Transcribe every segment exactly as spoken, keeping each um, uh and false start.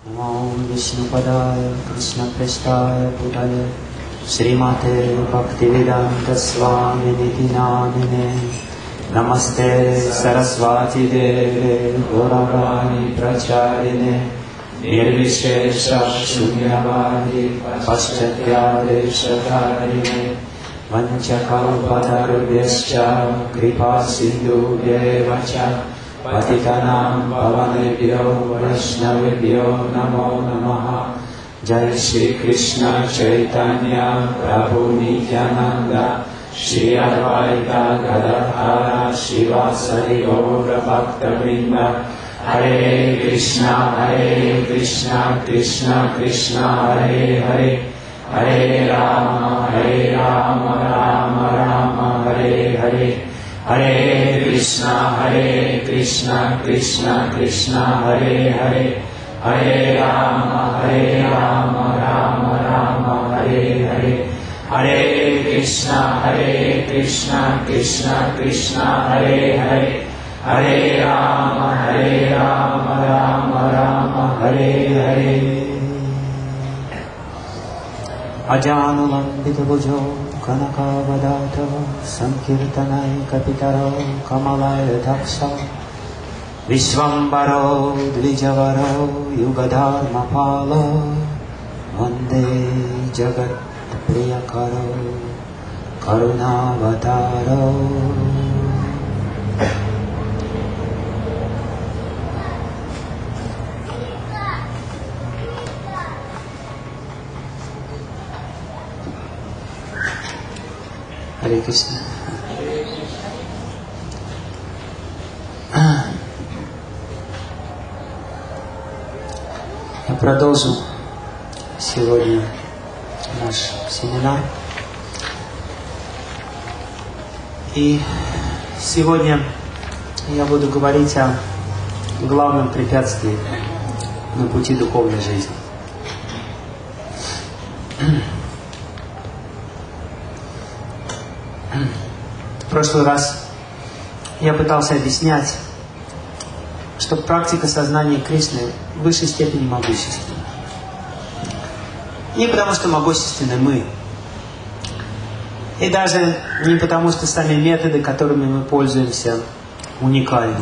Om Vishnupadaya Krishna Prestaya Bhutale Srimate Bhaktivedanta Swami Niti Namine Namaste Saraswati Deve Gauravani Pracharine Nirvishesha Shunyavadi Paschatyadeshakarine Vanchakalpatarubhyascha Kripa Sindhubhyevacha Patitanam Pavanebhyo Vaishnavebhyo Namo Namaha Jai Shri Krishna Chaitanya Prabhu Nityananda Shri Advaita Gadadhara Shivasari Gaura Bhakta-vrinda Hare Krishna Hare Krishna Krishna Krishna Hare Hare Hare Rama Hare Rama Rama Rama Hare Hare Hare Krishna Hare Krishna Krishna Krishna Hare Hare Hare Rama Hare Rama Rama Rama Hare Hare Hare Krishna Hare Krishna Krishna Krishna Hare Hare Hare Rama Hare Rama Rama Rama Hare Hare Ajanulambita bhujo Kanakavadata Sankirtanai Kapitaro Kamalaya Daksha Vishvambaro Dvijavaro Yugadharma Palo Vande Jagat Priyakaro Karunavataro. Харе Кришна. Я продолжу сегодня наш семинар. И сегодня я буду говорить о главном препятствии на пути духовной жизни. В прошлый раз я пытался объяснять, что практика сознания Кришны в высшей степени могущественна. Не потому, что могущественны мы, и даже не потому, что сами методы, которыми мы пользуемся, уникальны.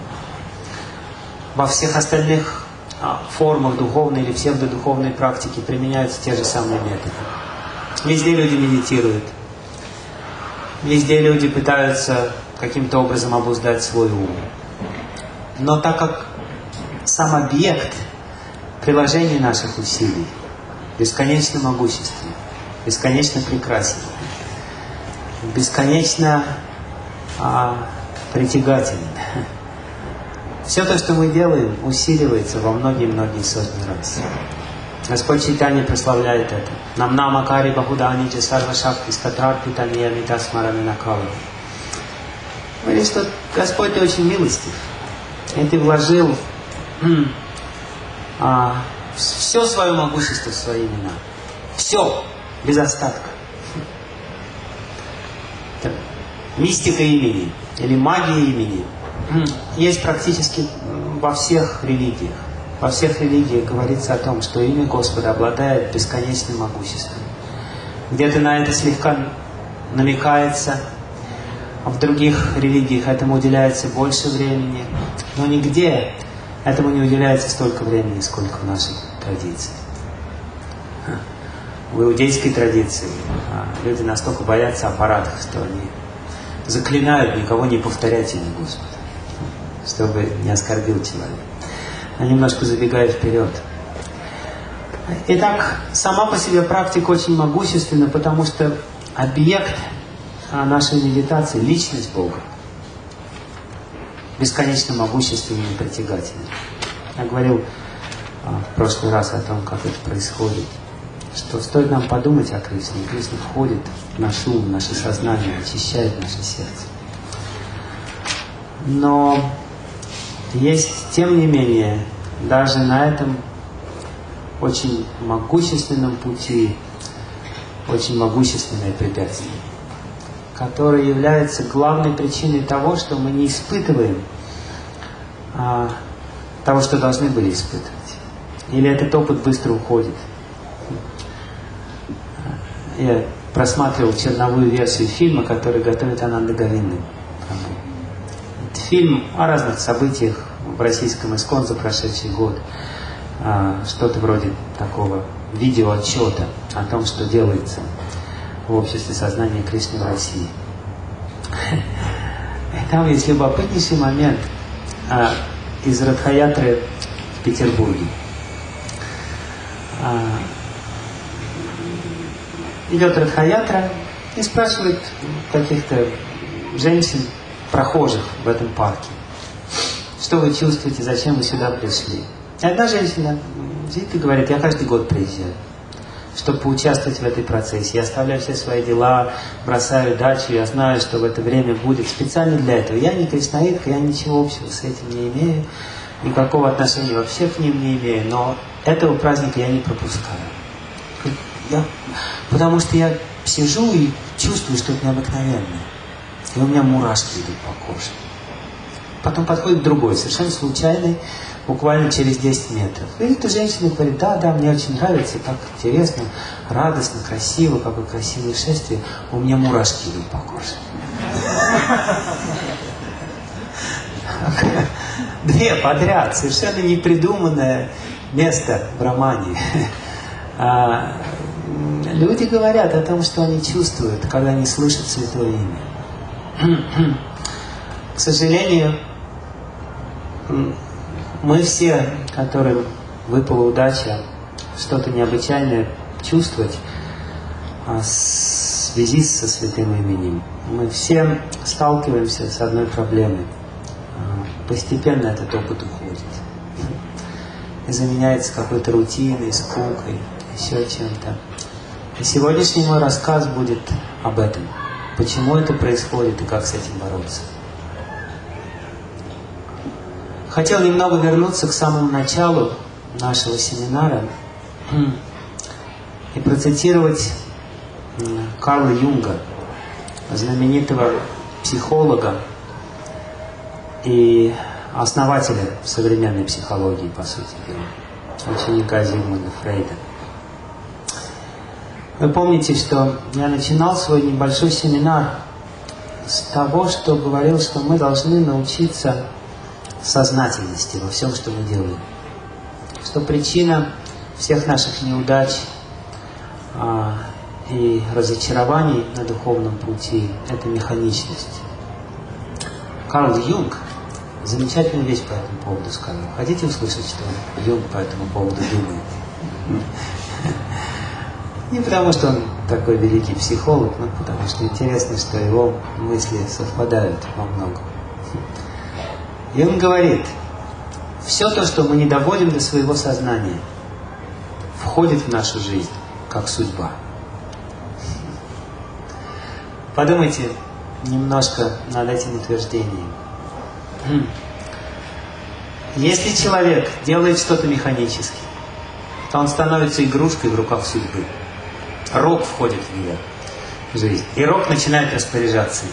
Во всех остальных формах духовной или псевдодуховной практики применяются те же самые методы. Везде люди медитируют. Везде люди пытаются каким-то образом обуздать свой ум. Но так как сам объект приложения наших усилий бесконечно могущественен, бесконечно прекрасен, бесконечно а, притягателен, все то, что мы делаем, усиливается во многие-многие сотни раз. Господь Чайтанья прославляет это. Нам намакари бахудани джасарва шакти статрар питания митасмарами накала. Говорит, что Господь, ты очень милостив. И ты вложил а, все свое могущество в свои имена. Все, без остатка. Это мистика имени или магия имени есть практически во всех религиях. Во всех религиях говорится о том, что имя Господа обладает бесконечным могуществом. Где-то на это слегка намекается, а в других религиях этому уделяется больше времени. Но нигде этому не уделяется столько времени, сколько в нашей традиции. В иудейской традиции люди настолько боятся аппаратов, что они заклинают никого не повторять имя Господа, чтобы не оскорбил человека. Я немножко забегаю вперед. Итак, сама по себе практика очень могущественна, потому что объект нашей медитации, личность Бога, бесконечно могущественный и притягательный. Я говорил в прошлый раз о том, как это происходит, что стоит нам подумать о Кришне, и Кришна входит в наш ум, в наше сознание, очищает наше сердце. Но есть, тем не менее, даже на этом очень могущественном пути, очень могущественное препятствие, которое является главной причиной того, что мы не испытываем а, того, что должны были испытывать. Или этот опыт быстро уходит. Я просматривал черновую версию фильма, который готовит Ананда Говинда. Это фильм о разных событиях в российском ИСККОН за прошедший год. Что-то вроде такого видеоотчета о том, что делается в обществе сознания Кришны в России. И там есть любопытнейший момент из Радхаятры в Петербурге. Идет Радхаятра и спрашивает каких-то женщин, прохожих в этом парке: что вы чувствуете, зачем вы сюда пришли? И одна женщина сидит и говорит: я каждый год приезжаю, чтобы поучаствовать в этой процессе. Я оставляю все свои дела, бросаю дачу, я знаю, что в это время будет специально для этого. Я не кришнаитка, я ничего общего с этим не имею, никакого отношения вообще к ним не имею, но этого праздника я не пропускаю. Я, потому что я сижу и чувствую что-то необыкновенное. И у меня мурашки идут по коже. Потом подходит другой, совершенно случайный, буквально через десять метров. И эта женщина говорит: да, да, мне очень нравится, так интересно, радостно, красиво, какое красивое шествие. У меня мурашки идут по коже. Две подряд, совершенно непридуманное место в романе. Люди говорят о том, что они чувствуют, когда они слышат Святое Имя. К сожалению, мы все, которым выпала удача что-то необычайное чувствовать в связи со Святым Именем, мы все сталкиваемся с одной проблемой. Постепенно этот опыт уходит. И заменяется какой-то рутиной, скукой, еще чем-то. И сегодняшний мой рассказ будет об этом. Почему это происходит и как с этим бороться. Хотел немного вернуться к самому началу нашего семинара и процитировать Карла Юнга, знаменитого психолога и основателя современной психологии, по сути дела, ученика Зигмунда Фрейда. Вы помните, что я начинал свой небольшой семинар с того, что говорил, что мы должны научиться сознательности во всем, что мы делаем. Что причина всех наших неудач а, и разочарований на духовном пути – это механичность. Карл Юнг замечательную вещь по этому поводу сказал. Хотите услышать, что Юнг по этому поводу думает? Не потому, что он такой великий психолог, но потому что интересно, что его мысли совпадают во многом. И он говорит: все то, что мы не доводим до своего сознания, входит в нашу жизнь, как судьба. Подумайте немножко над этим утверждением. Если человек делает что-то механически, то он становится игрушкой в руках судьбы. Рок входит в ее жизнь, и рок начинает распоряжаться.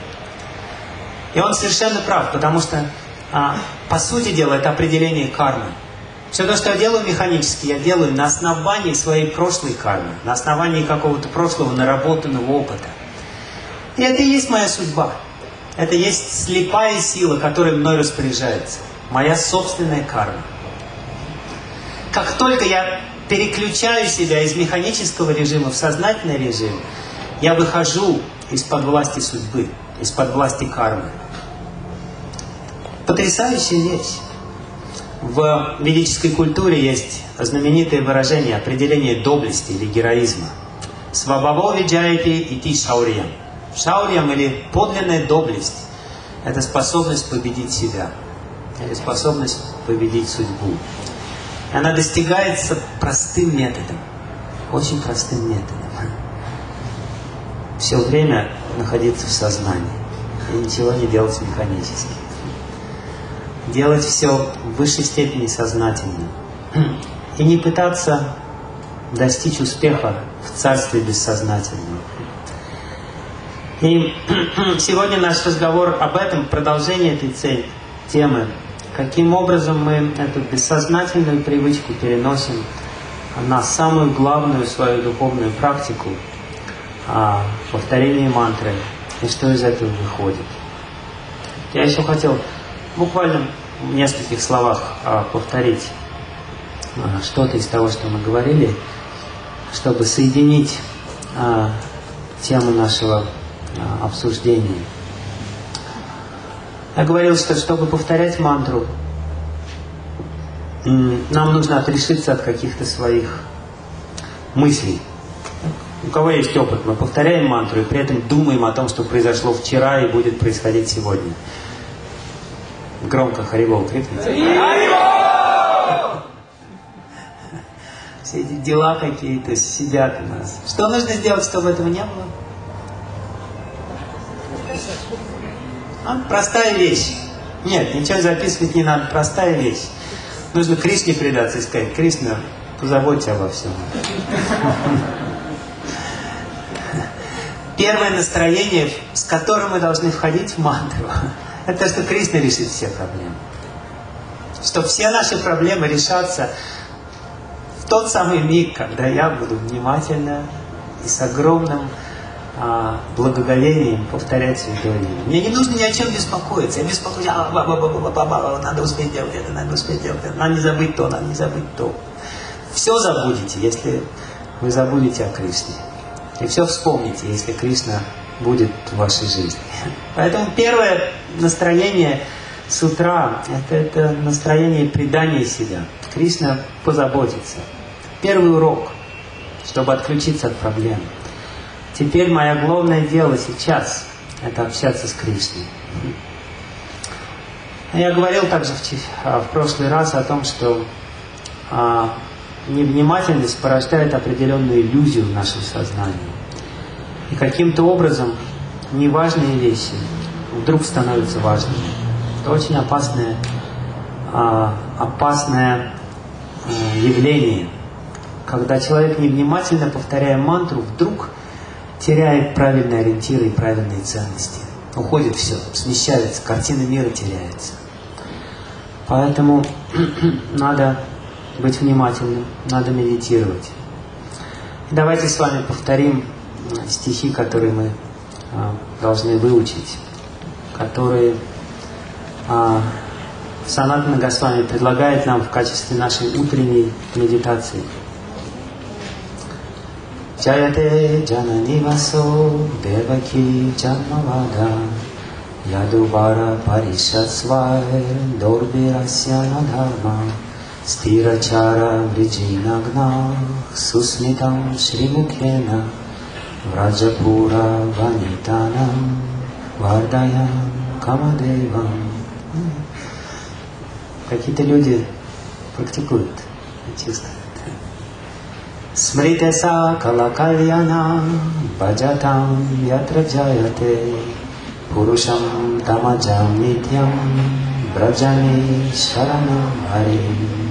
И он совершенно прав, потому что, а, по сути дела, это определение кармы. Все то, что я делаю механически, я делаю на основании своей прошлой кармы, на основании какого-то прошлого наработанного опыта. И это и есть моя судьба. Это есть слепая сила, которая мной распоряжается. Моя собственная карма. Как только я переключаю себя из механического режима в сознательный режим, я выхожу из-под власти судьбы, из-под власти кармы. Потрясающая вещь. В ведической культуре есть знаменитое выражение, определение доблести или героизма. Свабаво виджаяти ити шаурьям. Шаурьям или подлинная доблесть – это способность победить себя, или способность победить судьбу. И она достигается простым методом, очень простым методом. Все время находиться в сознании и ничего не делать механически. Делать все в высшей степени сознательно. И не пытаться достичь успеха в царстве бессознательного. И сегодня наш разговор об этом, продолжение этой цели, темы, каким образом мы эту бессознательную привычку переносим на самую главную свою духовную практику, а, повторение мантры, и что из этого выходит. Я еще хотел буквально в нескольких словах а, повторить а, что-то из того, что мы говорили, чтобы соединить а, тему нашего а, обсуждения. Я говорил, что чтобы повторять мантру, нам нужно отрешиться от каких-то своих мыслей. У кого есть опыт, мы повторяем мантру и при этом думаем о том, что произошло вчера и будет происходить сегодня. Громко Харибол крикните. Все эти дела какие-то сидят у нас. Что нужно сделать, чтобы этого не было? А? Простая вещь. Нет, ничего записывать не надо. Простая вещь. Нужно Кришне предаться и сказать: Кришна, позаботься обо всем. Первое настроение, с которым мы должны входить в мантру, это что Кришна решит все проблемы. Что все наши проблемы решатся в тот самый миг, когда я буду внимательно и с огромным а, благоговением повторять святое имя. Мне не нужно ни о чем беспокоиться. Я беспокоюсь, а, ба, ба, ба, ба, ба, ба, надо успеть делать это, надо успеть делать это, надо не забыть то, надо не забыть то. Все забудете, если вы забудете о Кришне. И все вспомните, если Кришна будет в вашей жизни. Поэтому первое настроение с утра это, это настроение предания себя. Кришна позаботится. Первый урок, чтобы отключиться от проблем. Теперь мое главное дело сейчас – это общаться с Кришной. Я говорил также в, в прошлый раз о том, что а, невнимательность порождает определенную иллюзию в нашем сознании. И каким-то образом неважные вещи вдруг становятся важными. Это очень опасное, а, опасное а, явление, когда человек, невнимательно повторяя мантру, вдруг теряет правильные ориентиры и правильные ценности. Уходит все, смещается, картина мира теряется. Поэтому надо быть внимательным, надо медитировать. И давайте с вами повторим стихи, которые мы а, должны выучить, которые а, Санатана Госвами предлагает нам в качестве нашей утренней медитации. Jayate janani vaso devaki janmavada yadubara parishatsvair dorvirasya nadharma sthirachara vrijinagnah susmitam shrimukhena vrajapura vanitanam vardayam kamadevam. Какие-то люди практикуют, чувствуют. Смрите сакала кальяна баджатам ятра джаяте пурушам тамаджам нитьям браджани шаранам хари.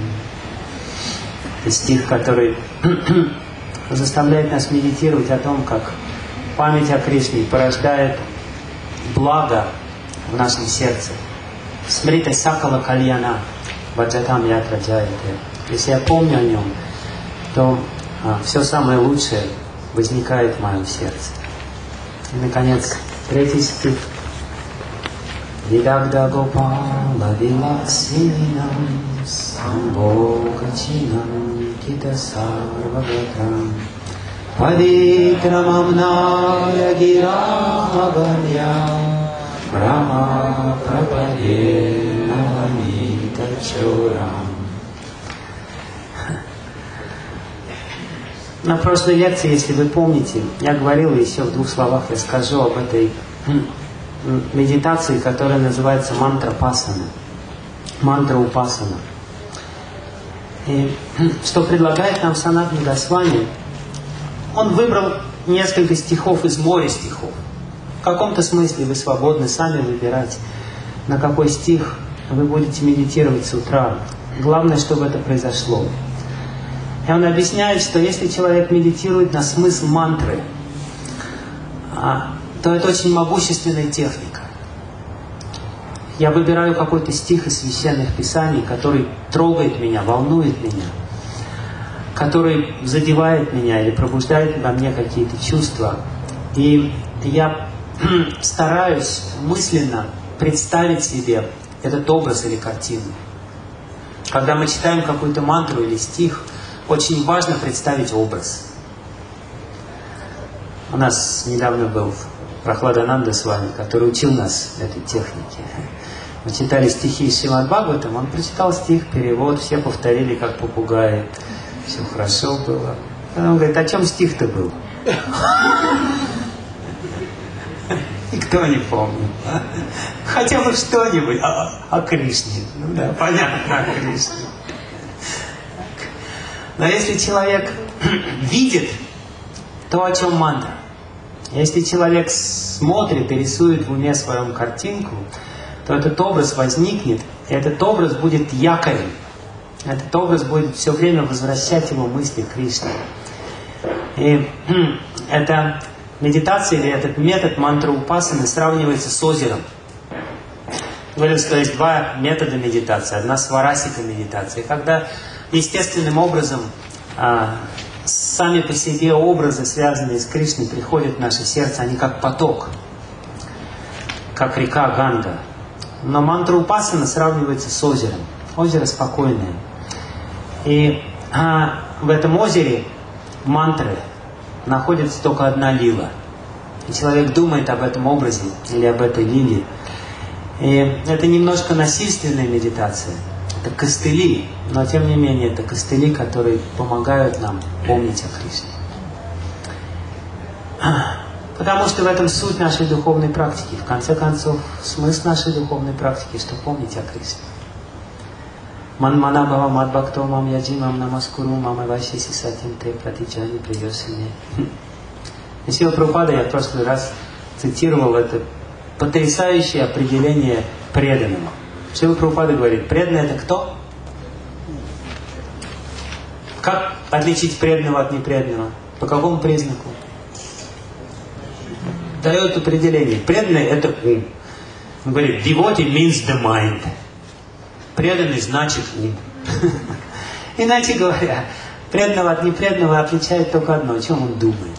Это стих, который заставляет нас медитировать о том, как память о Кришне порождает благо в нашем сердце. Смрите сакала кальяна баджатам ятра джаяте. Если я помню о нем, то а, все самое лучшее возникает в моем сердце. И, наконец, третий стих. Видагда гопала виласинам самбогачинам кита сарвагатам павитрамамная гирамаганья брама прападе навамита чурам. На прошлой лекции, если вы помните, я говорил, и еще в двух словах я скажу об этой медитации, которая называется мантра пасана. Мантра упасана. И что предлагает нам Санатана Госвами, он выбрал несколько стихов из моря стихов. В каком-то смысле вы свободны сами выбирать, на какой стих вы будете медитировать с утра. Главное, чтобы это произошло. И он объясняет, что если человек медитирует на смысл мантры, то это очень могущественная техника. я выбираю какой-то стих из священных писаний, который трогает меня, волнует меня, который задевает меня или пробуждает во мне какие-то чувства. И я стараюсь мысленно представить себе этот образ или картину. Когда мы читаем какую-то мантру или стих, очень важно представить образ. У нас недавно был Прохладананда с вами, который учил нас этой технике. Мы читали стихи из Шримад Бхагаватам, он прочитал стих, перевод, все повторили как попугаи. Все хорошо было. Он говорит, о чем стих-то был? Никто не помнит. Хотя бы что-нибудь о, о Кришне. Ну да, понятно, о Кришне. Но если человек видит то, о чем мантра, если человек смотрит и рисует в уме своем картинку, то этот образ возникнет, и этот образ будет якорем. Этот образ будет все время возвращать его мысли к Кришне. И эта медитация или этот метод мантра-упасаны сравнивается с озером. Говорю, что есть два метода медитации. Одна сварасика медитация, когда естественным образом а, сами по себе образы, связанные с Кришной, приходят в наше сердце, они как поток, как река Ганга. Но мантра-упасана сравнивается с озером. Озеро спокойное. И а, в этом озере мантры находится только одна лила. И человек думает об этом образе или об этой лиле. И это немножко насильственная медитация. Это костыли, но тем не менее это костыли, которые помогают нам помнить о Кришне. Потому что в этом суть нашей духовной практики. В конце концов, смысл нашей духовной практики, что помнить о Кришне. Манмана бхава мадбхакто мам яджимам намаскуру мама вайшеси сатим те пратичани приёсине. Шрила Прабхупада, я в прошлый раз цитировал это потрясающее определение преданного. Шрила Прабхупада говорит, преданный это кто? Как отличить преданного от непреданного? По какому признаку? Дает определение. Преданный это ум. Он говорит, devotee means the mind. Преданный значит ум. Иначе говоря, преданного от непреданного отличает только одно, о чем он думает.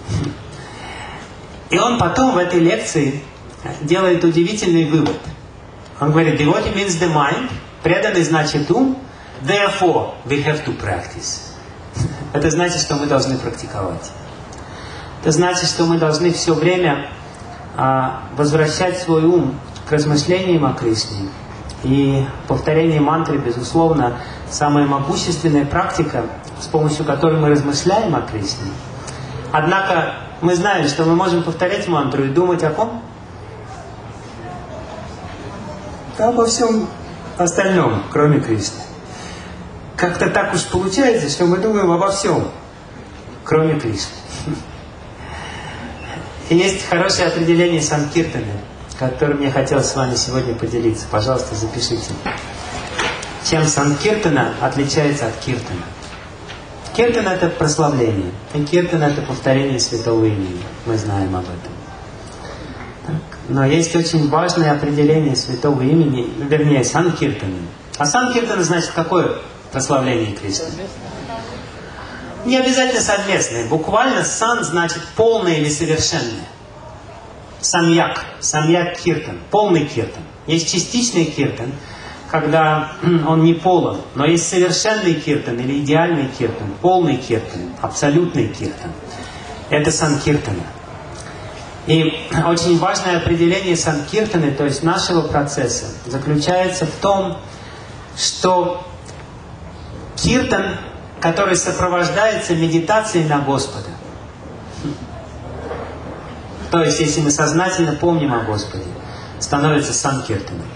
И он потом в этой лекции делает удивительный вывод. Он говорит, devotee means the mind, преданный значит ум, therefore we have to practice. Это значит, что мы должны практиковать. Это значит, что мы должны все время а, возвращать свой ум к размышлениям о Кришне. И повторение мантры, безусловно, самая могущественная практика, с помощью которой мы размышляем о Кришне. Однако мы знаем, что мы можем повторять мантру и думать о ком? Да обо всем остальном, кроме Кришны. Как-то так уж получается, что мы думаем обо всем, кроме Кришны. И есть хорошее определение санкиртаны, которым я хотел с вами сегодня поделиться. Пожалуйста, запишите. Чем санкиртана отличается от киртана? Киртана – это прославление, и киртана – это повторение святого имени. Мы знаем об этом. Так. Но есть очень важное определение святого имени, вернее, санкиртана. А санкиртана значит какое прославление Кришны? Не обязательно совместное. Буквально сан значит полное или совершенное. Самьяк, самьяк киртан, полный киртан. Есть частичный киртан, когда он не полон, но есть совершенный киртан или идеальный киртан, полный киртан, абсолютный киртан. Это санкиртана. И очень важное определение санкиртаны, то есть нашего процесса, заключается в том, что киртан, который сопровождается медитацией на Господа. То есть, если мы сознательно помним о Господе, становится санкиртаном.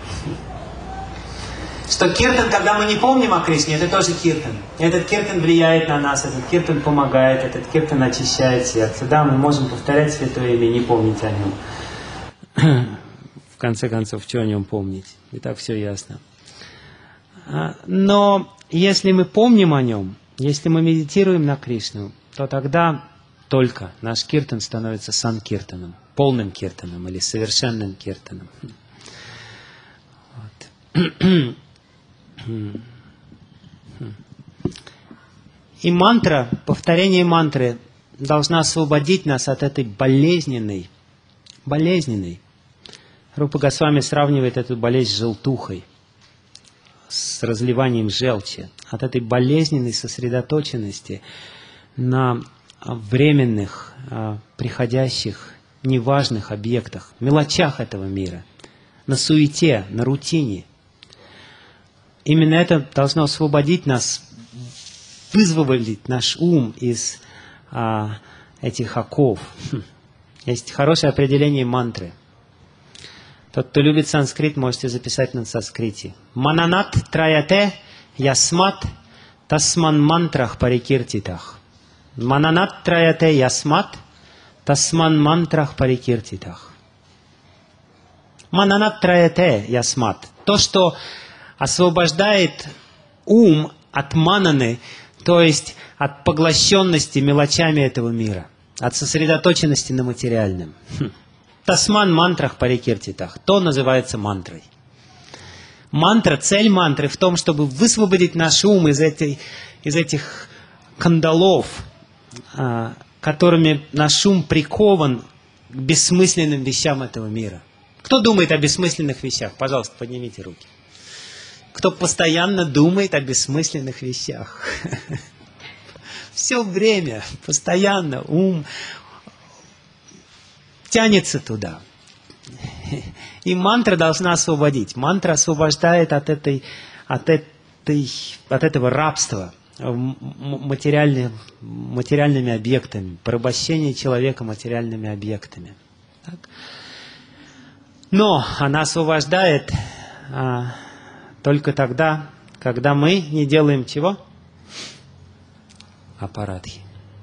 Что киртан, когда мы не помним о Кришне, это тоже киртан. Этот киртан влияет на нас, этот киртан помогает, этот киртан очищает сердце. Да, мы можем повторять святое имя, не помнить о нем. В конце концов, что о нем помнить? И так все ясно. Но если мы помним о нем, если мы медитируем на Кришну, то тогда только наш киртан становится санкиртаном, полным киртаном или совершенным киртаном. И мантра, повторение мантры должна освободить нас от этой болезненной, болезненной. Рупа Госвами сравнивает эту болезнь с желтухой, с разливанием желчи, от этой болезненной сосредоточенности на временных, приходящих, неважных объектах, мелочах этого мира, на суете, на рутине. Именно это должно освободить нас, вызволить наш ум из а, этих оков. Хм. Есть хорошее определение мантры. Тот, кто любит санскрит, можете записать на санскрите. Мананат траяте ясмат тасман мантрах парикиртитах. Мананат траяте ясмат тасман мантрах парикиртитах. Мананат траяте ясмат. То, что освобождает ум от мананы, то есть от поглощенности мелочами этого мира, от сосредоточенности на материальном. Тасман мантрах парикиртитах. То называется мантрой. Мантра, цель мантры в том, чтобы высвободить наш ум из, этой, из этих кандалов, которыми наш ум прикован к бессмысленным вещам этого мира. Кто думает о бессмысленных вещах? Пожалуйста, поднимите руки. Кто постоянно думает о бессмысленных вещах? Все время, постоянно ум тянется туда. И мантра должна освободить. Мантра освобождает от, этой, от, этой, от этого рабства материальными, материальными объектами, порабощение человека материальными объектами. Так? Но она освобождает а, только тогда, когда мы не делаем чего? Апарадхи.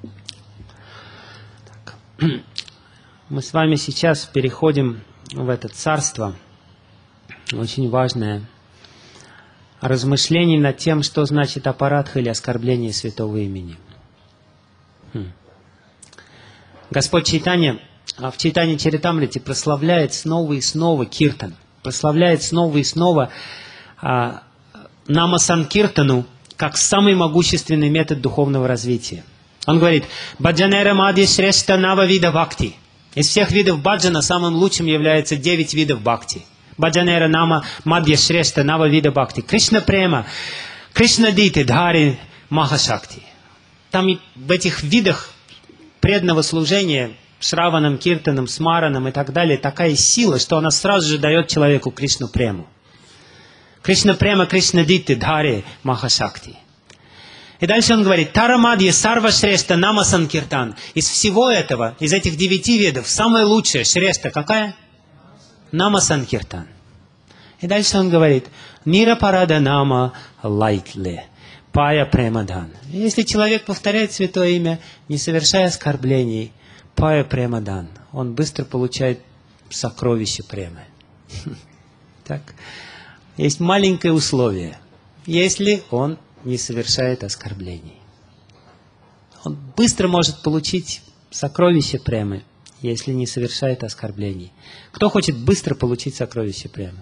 Так. Мы с вами сейчас переходим в это царство, очень важное, размышление над тем, что значит апарадха или оскорбление святого имени. Хм. Господь Чайтанья в Чайтанья Чаритамрите прославляет снова и снова киртан, прославляет снова и снова а, нама санкиртану как самый могущественный метод духовного развития. Он говорит: «Баджанера мади шрешта нава вида бхакти». Из всех видов баджана самым лучшим является девять видов бхакти. Баджанера нама мадья шрешта нава вида бхакти. Кришна према, Кришна дити дхари махашакти. Там и в этих видах преданного служения, шраванам, киртанам, смаранам и так далее, такая сила, что она сразу же дает человеку Кришну прему. Кришна према, Кришна дити дхари махашакти. И дальше он говорит: Тарамадья сарва шрешта нама санкиртан. Из всего этого, из этих девяти видов, самое лучшее шрешта какая? Нама санкиртан. И дальше он говорит: Нира парада нама лайтли, пая премадан. Если человек повторяет святое имя, не совершая оскорблений, пая премадан, он быстро получает сокровище премы. Так. Есть маленькое условие. Если он не совершает оскорблений, он быстро может получить сокровище премы, если не совершает оскорблений. Кто хочет быстро получить сокровище премы?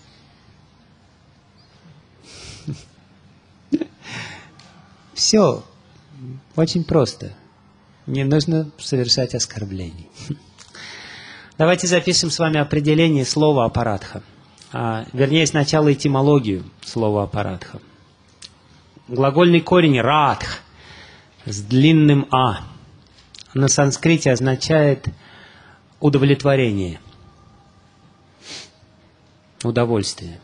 Все очень просто. Не нужно совершать оскорблений. Давайте запишем с вами определение слова апарадха. А, вернее, сначала этимологию слова апарадха. Глагольный корень радх с длинным «а» на санскрите означает удовлетворение, удовольствие.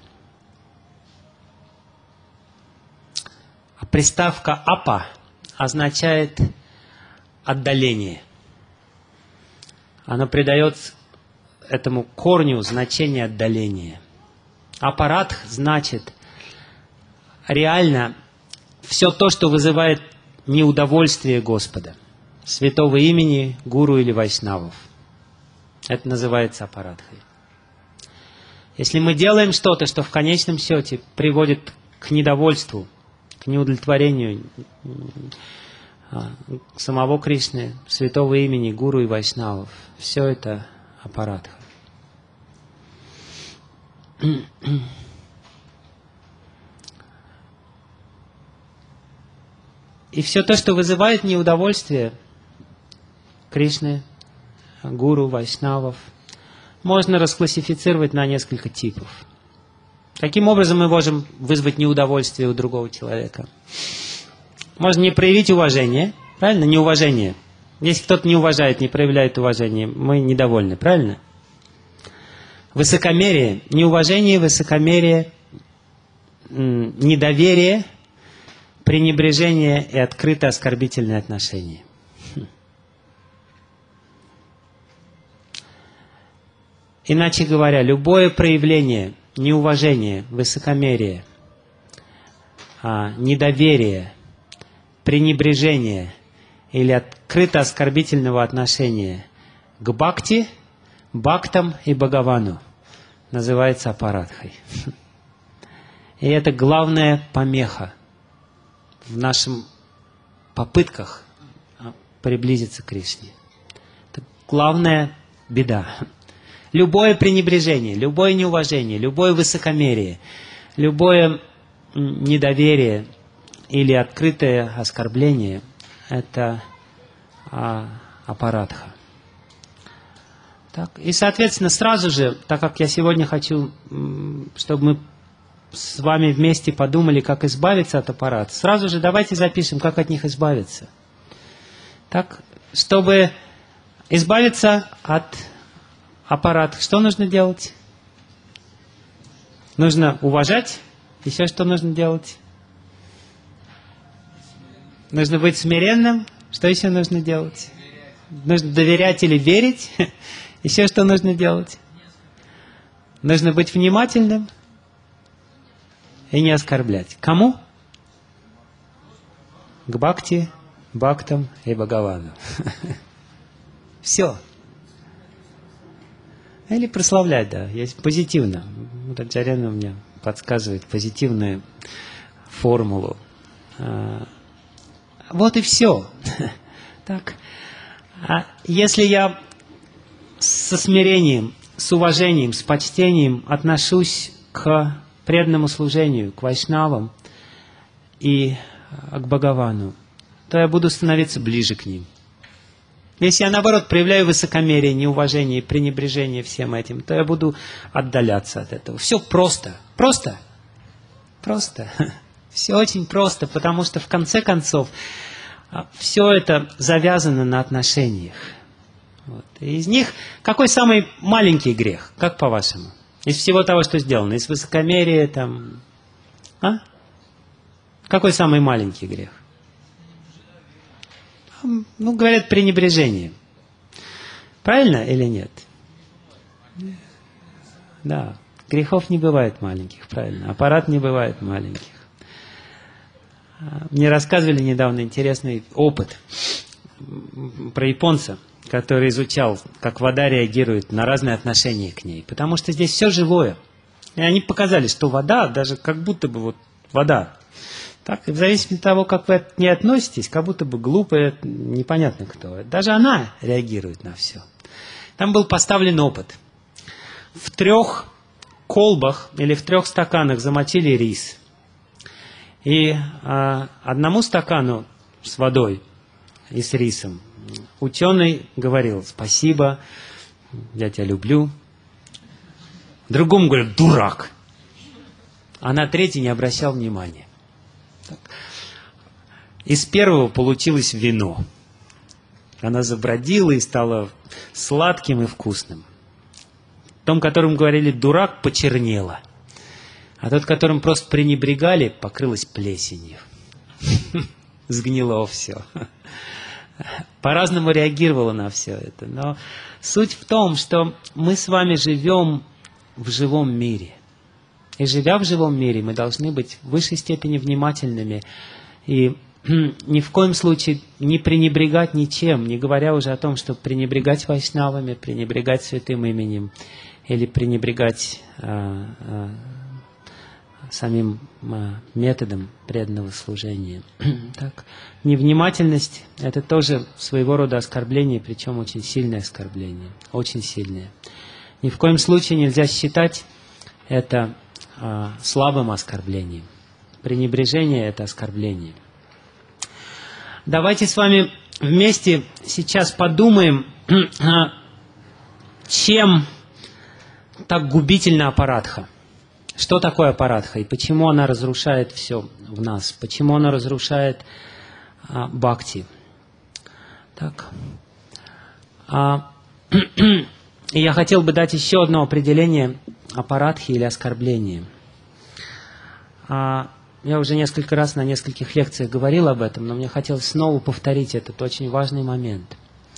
А приставка «апа» означает отдаление. Она придает этому корню значение отдаления. Апарадх значит реально все то, что вызывает неудовольствие Господа, святого имени, гуру или вайшнавов. Это называется апарадхой. Если мы делаем что-то, что в конечном счете приводит к недовольству, к неудовлетворению самого Кришны, святого имени, гуру и вайшнавов, все это апарадха. И все то, что вызывает неудовольствие Кришны, гуру, вайшнавов, можно расклассифицировать на несколько типов. Каким образом мы можем вызвать неудовольствие у другого человека? Можно не проявить уважение, правильно? Неуважение. Если кто-то не уважает, не проявляет уважение, мы недовольны, правильно? Высокомерие, неуважение, высокомерие, недоверие, пренебрежение и открыто оскорбительные отношения. Иначе говоря, любое проявление неуважения, высокомерия, недоверия, пренебрежения или открыто оскорбительного отношения к бхакти, бхактам и Бхагавану называется апарадхой. И это главная помеха в наших попытках приблизиться к Кришне. Это главная беда. Любое пренебрежение, любое неуважение, любое высокомерие, любое недоверие или открытое оскорбление – это а, апарадха. Так, и, соответственно, сразу же, так как я сегодня хочу, чтобы мы с вами вместе подумали, как избавиться от аппарата, сразу же давайте запишем, как от них избавиться. Так, чтобы избавиться от аппарата, что нужно делать? Нужно уважать. Еще что нужно делать? Нужно быть смиренным. Что еще нужно делать? Нужно доверять или верить. Еще что нужно делать? Нужно быть внимательным и не оскорблять. Кому? К бхакти, бхактам и Бхагавану. Все. Или прославлять, да. Есть позитивно. Раджаряна мне подсказывает позитивную формулу. Вот и все. Так. А если я со смирением, с уважением, с почтением отношусь к преданному служению, к вайшнавам и к Бхагавану, то я буду становиться ближе к ним. Если я, наоборот, проявляю высокомерие, неуважение, пренебрежение всем этим, то я буду отдаляться от этого. Все просто. Просто. Просто. Все очень просто, потому что в конце концов все это завязано на отношениях. Вот. И из них какой самый маленький грех, как по-вашему? Из всего того, что сделано, из высокомерия, там, а? Какой самый маленький грех? Ну, говорят, пренебрежение. Правильно или нет? Да, грехов не бывает маленьких, правильно. Аппарат не бывает маленьких. Мне рассказывали недавно интересный опыт про японца, который изучал, как вода реагирует на разные отношения к ней. Потому что здесь все живое. И они показали, что вода, даже как будто бы вот вода, так, в зависимости от того, как вы к ней относитесь, как будто бы глупая, непонятно кто. Даже она реагирует на все. Там был поставлен опыт. В трех колбах или в трех стаканах замочили рис. И а, одному стакану с водой и с рисом ученый говорил: спасибо, я тебя люблю. Другому говорит: дурак. А на третий не обращал внимания. Так. Из первого получилось вино. Она забродила и стала сладким и вкусным. Том, которому говорили дурак, почернело. А тот, которым просто пренебрегали, покрылось плесенью. Сгнило все. По-разному реагировало на все это. Но суть в том, что мы с вами живем в живом мире. И живя в живом мире, мы должны быть в высшей степени внимательными и ни в коем случае не пренебрегать ничем, не говоря уже о том, чтобы пренебрегать вайшнавами, пренебрегать святым именем или пренебрегать а, а, самим а, методом преданного служения. Так, невнимательность – это тоже своего рода оскорбление, причем очень сильное оскорбление, очень сильное. Ни в коем случае нельзя считать это слабым оскорблением. Пренебрежение – это оскорбление. Давайте с вами вместе сейчас подумаем, чем так губительна апаратха. Что такое апаратха и почему она разрушает все в нас? Почему она разрушает а, бхакти? Так. А, и я хотел бы дать еще одно определение апаратхи или оскорбления. А, я уже несколько раз на нескольких лекциях говорил об этом, но мне хотелось снова повторить этот очень важный момент.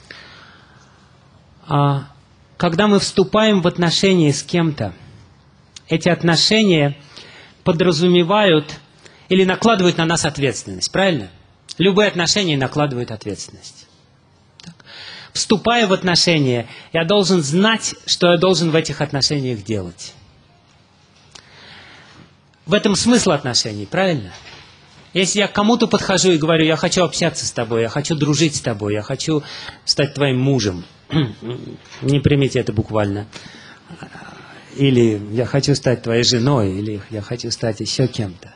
А, когда мы вступаем в отношения с кем-то, эти отношения подразумевают или накладывают на нас ответственность, правильно? Любые отношения накладывают ответственность. Так. Вступая в отношения, я должен знать, что я должен в этих отношениях делать. В этом смысл отношений, правильно? Если я к кому-то подхожу и говорю, я хочу общаться с тобой, я хочу дружить с тобой, я хочу стать твоим мужем, не примите это буквально, или я хочу стать твоей женой, или я хочу стать еще кем-то.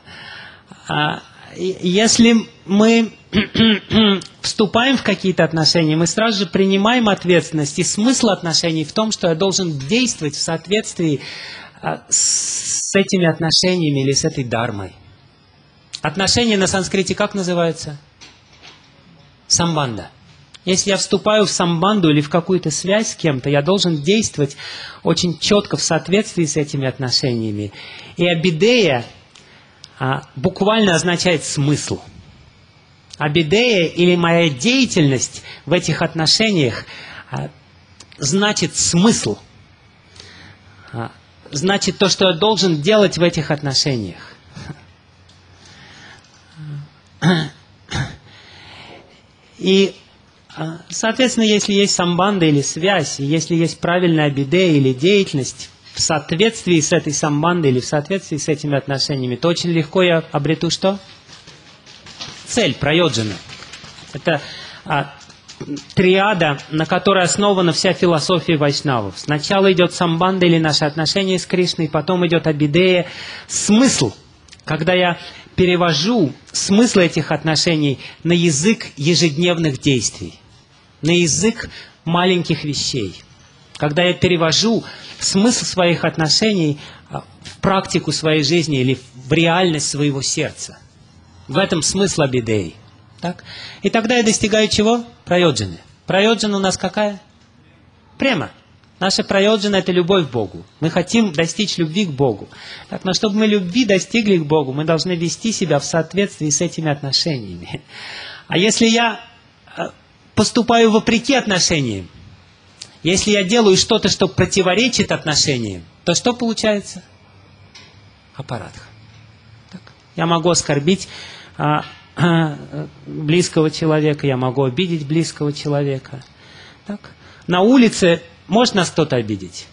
Если мы вступаем в какие-то отношения, мы сразу же принимаем ответственность. И смысл отношений в том, что я должен действовать в соответствии с этими отношениями или с этой дharмой. Отношения на санскрите как называются? Самбанда. Если я вступаю в самбанду или в какую-то связь с кем-то, я должен действовать очень четко в соответствии с этими отношениями. И абидея а, буквально означает смысл. Абидея или моя деятельность в этих отношениях а, значит смысл. А, значит то, что я должен делать в этих отношениях. И соответственно, если есть самбанда или связь, и если есть правильная абидея или деятельность в соответствии с этой самбандой или в соответствии с этими отношениями, то очень легко я обрету что? Цель, прайоджана. Это а, триада, на которой основана вся философия вайшнавов. Сначала идет самбанда или наши отношения с Кришной, потом идет абидея, смысл, когда я перевожу смысл этих отношений на язык ежедневных действий, на язык маленьких вещей. Когда я перевожу смысл своих отношений в практику своей жизни или в реальность своего сердца. В этом смысл абидеи. Так? И тогда я достигаю чего? Прайоджаны. Прайоджана у нас какая? Према. Наша прайоджана – это любовь к Богу. Мы хотим достичь любви к Богу. Так, но чтобы мы любви достигли к Богу, мы должны вести себя в соответствии с этими отношениями. А если я поступаю вопреки отношениям, если я делаю что-то, что противоречит отношениям, то что получается? Апаратха. Так. Я могу оскорбить а, а, близкого человека, я могу обидеть близкого человека. Так. На улице может нас кто-то обидеть?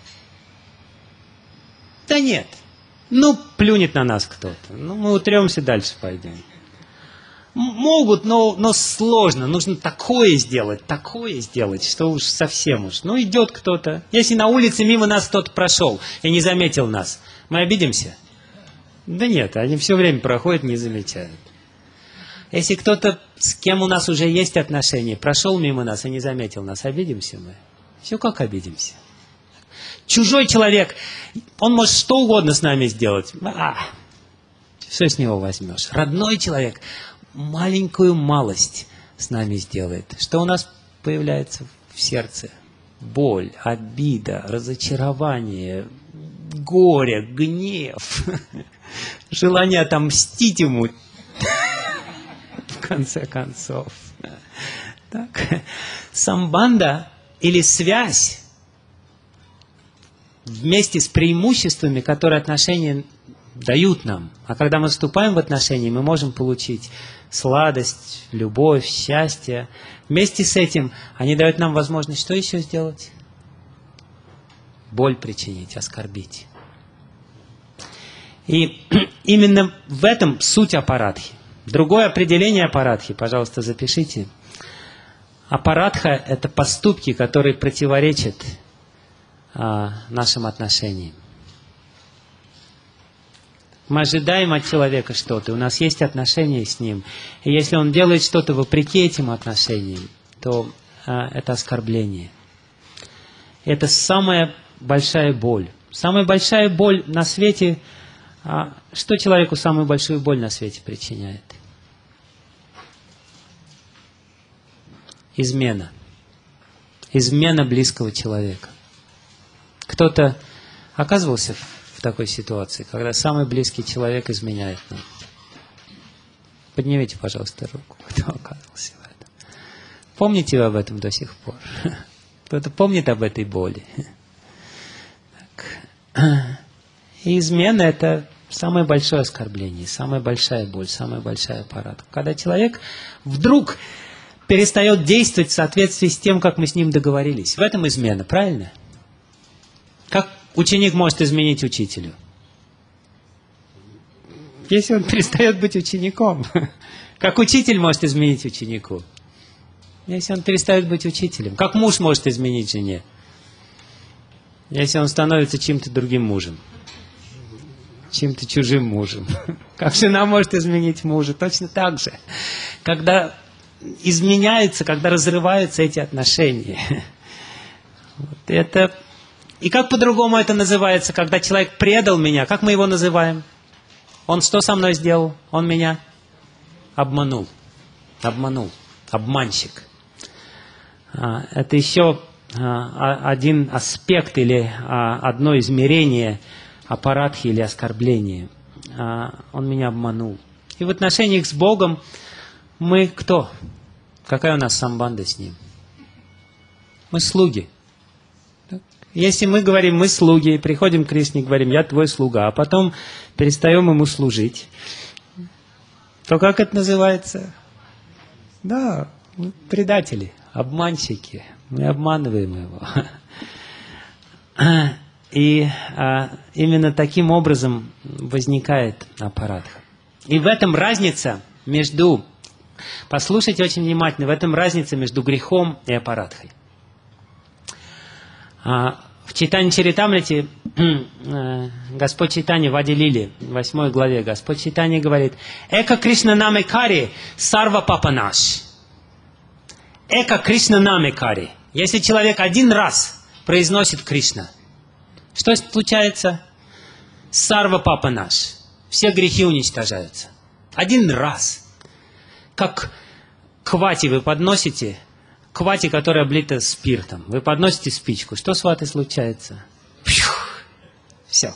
Да нет. Ну, плюнет на нас кто-то. Ну, мы утремся, дальше пойдем. Могут, но, но сложно. Нужно такое сделать, такое сделать, что уж совсем уж. Ну, идет кто-то. Если на улице мимо нас кто-то прошел и не заметил нас, мы обидимся? Да нет, они все время проходят, не замечают. Если кто-то, с кем у нас уже есть отношения, прошел мимо нас и не заметил нас, обидимся мы? Все как обидимся. Чужой человек, он может что угодно с нами сделать. А, что с него возьмешь? Родной человек маленькую малость с нами сделает. Что у нас появляется в сердце? Боль, обида, разочарование, горе, гнев, желание отомстить ему. В конце концов. Так. Самбанда или связь вместе с преимуществами, которые отношения дают нам. А когда мы вступаем в отношения, мы можем получить сладость, любовь, счастье. Вместе с этим они дают нам возможность что еще сделать? Боль причинить, оскорбить. И именно в этом суть апаратхи. Другое определение апаратхи, пожалуйста, запишите. Апаратха – это поступки, которые противоречат а, нашим отношениям. Мы ожидаем от человека что-то, у нас есть отношения с ним. И если он делает что-то вопреки этим отношениям, то а, это оскорбление. Это самая большая боль. Самая большая боль на свете, а, что человеку самую большую боль на свете причиняет? Измена. Измена близкого человека. Кто-то оказывался в такой ситуации, когда самый близкий человек изменяет нам? Поднимите, пожалуйста, руку, кто оказался в этом. Помните вы об этом до сих пор? Кто-то помнит об этой боли? Так. И измена – это самое большое оскорбление, самая большая боль, самая большая аппарат. Когда человек вдруг перестает действовать в соответствии с тем, как мы с ним договорились. В этом измена, правильно? Как ученик может изменить учителю? Если он перестает быть учеником. Как учитель может изменить ученику? Если он перестает быть учителем. Как муж может изменить жене? Если он становится чьим-то другим мужем. Чьим-то чужим мужем. Как жена может изменить мужа? Точно так же. Когда изменяются, когда разрываются эти отношения. Вот это... И как по-другому это называется, когда человек предал меня? Как мы его называем? Он что со мной сделал? Он меня обманул. Обманул. Обманщик. Это еще один аспект или одно измерение аппаратхи или оскорбления. Он меня обманул. И в отношениях с Богом мы кто? Какая у нас самбанда с Ним? Мы слуги. Если мы говорим, мы слуги, приходим к Кришне и говорим, я твой слуга, а потом перестаем ему служить, то как это называется? Да, мы предатели, обманщики, мы обманываем его. И а, именно таким образом возникает аппаратха. И в этом разница между, послушайте очень внимательно, в этом разница между грехом и аппаратхой. В Чайтанья Чаритамрите Господь Чайтанья в Ади-лиле, в восьмой главе, Господь Чайтанья говорит: «Эка Кришна наме кари сарва папанаш». Эка Кришна наме кари. Если человек один раз произносит Кришна, что случается? Сарва папанаш. Все грехи уничтожаются. Один раз. Как квати вы подносите, квати, которая облита спиртом. Вы подносите спичку. Что с ватой случается? Пью! Все.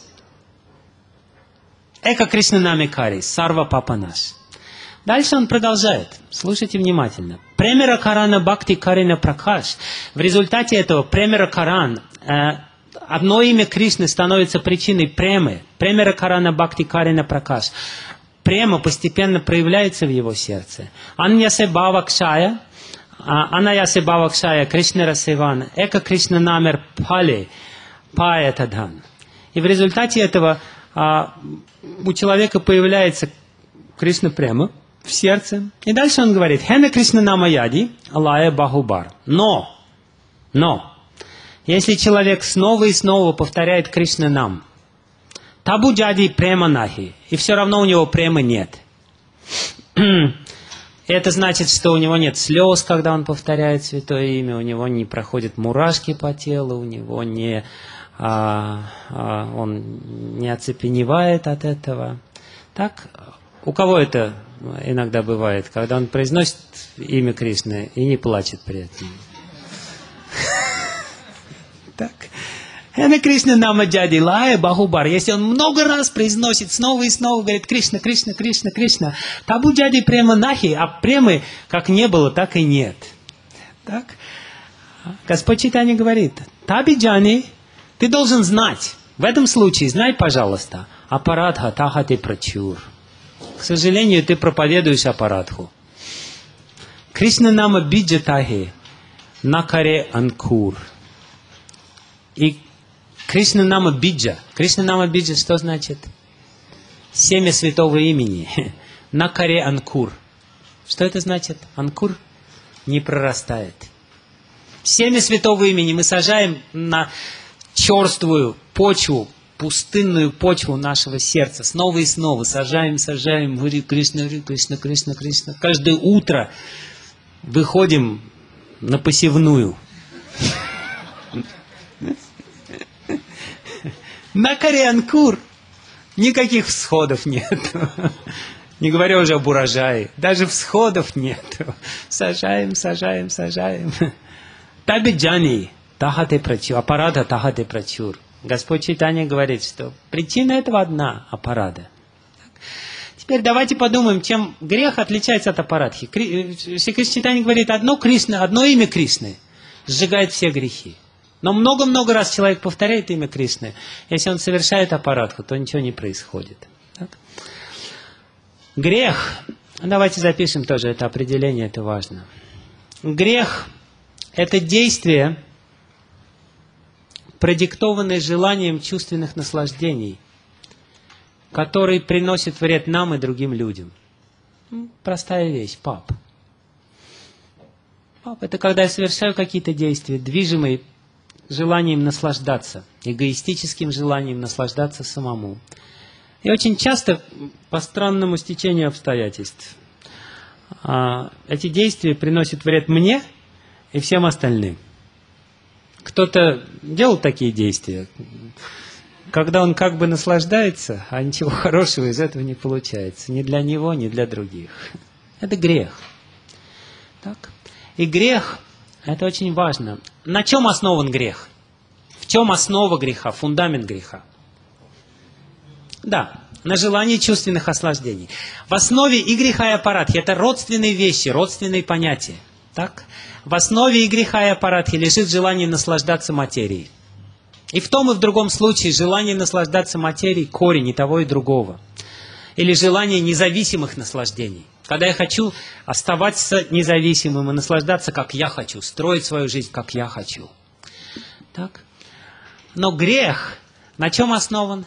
Эка Кришна наме кари, сарва папанаш. Дальше он продолжает. Слушайте внимательно. Премера карана бхакти карина пракаш. В результате этого премера каран, э, одно имя Кришны становится причиной премы. Премера карана бхакти карина пракаш. Према постепенно проявляется в его сердце. Аньясе бхавакшая. Анаясе бхавакшая Кришна расеван, эка Кришна намер пали, паэтадан. И в результате этого а, у человека появляется Кришна према в сердце. И дальше он говорит: Хена Кришна намаяди, алая бахубар. Но, но, если человек снова и снова повторяет Кришна нам, табу джади према нахи, и все равно у него премы нет. Это значит, что у него нет слез, когда он повторяет святое имя, у него не проходят мурашки по телу, у него не, а, а, он не оцепеневает от этого. Так, у кого это иногда бывает, когда он произносит имя Кришны и не плачет при этом? Так. Хена Кришна нама джади лая бахубар. Если он много раз произносит снова и снова, говорит Кришна, Кришна, Кришна, Кришна, табу джади према нахи, а премы как не было, так и нет. Так? Господь Чайтанья говорит: таби джани, ты должен знать. В этом случае, знай, пожалуйста, апаратха тахати прачур. К сожалению, ты проповедуешь апаратху. Кришна нама биджатахи накаре анкур. И Кришна нама биджа. Кришна нама биджа что значит? Семя святого имени. Накаре анкур. Что это значит? Анкур не прорастает. Семя святого имени мы сажаем на черствую почву пустынную почву нашего сердца. Снова и снова сажаем, сажаем, Хари Кришна, Хари Кришна, Кришна, Кришна. Каждое утро выходим на посевную. На Карианкур никаких всходов нет. Не говоря уже об урожае. Даже всходов нет. Сажаем, сажаем, сажаем. Табиджани, тахате прачур, аппарата тахате прачур. Господь Чайтанья говорит, что причина этого одна, аппарата. Теперь давайте подумаем, чем грех отличается от аппаратхи. Шри Кришна Чайтанья говорит, одно Кришна, одно имя Кришны сжигает все грехи. Но много-много раз человек повторяет имя Кришны. Если он совершает аппаратху, то ничего не происходит. Так? Грех, давайте запишем тоже это определение, это важно. Грех – это действие, продиктованное желанием чувственных наслаждений, который приносит вред нам и другим людям. Простая вещь, пап. Пап – это когда я совершаю какие-то действия, движимые желанием наслаждаться, эгоистическим желанием наслаждаться самому. И очень часто, по странному стечению обстоятельств, эти действия приносят вред мне и всем остальным. Кто-то делал такие действия, когда он как бы наслаждается, а ничего хорошего из этого не получается. Ни для него, ни для других. Это грех. Так? И грех, это очень важно. На чем основан грех? В чем основа греха, фундамент греха? Да, на желании чувственных наслаждений. В основе и греха, и аппаратхи это родственные вещи, родственные понятия. Так? В основе и греха, и аппаратхи лежит желание наслаждаться материей. И в том и в другом случае желание наслаждаться материей – корень и того, и другого. Или желание независимых наслаждений. Когда я хочу оставаться независимым и наслаждаться, как я хочу, строить свою жизнь, как я хочу. Так? Но грех на чем основан?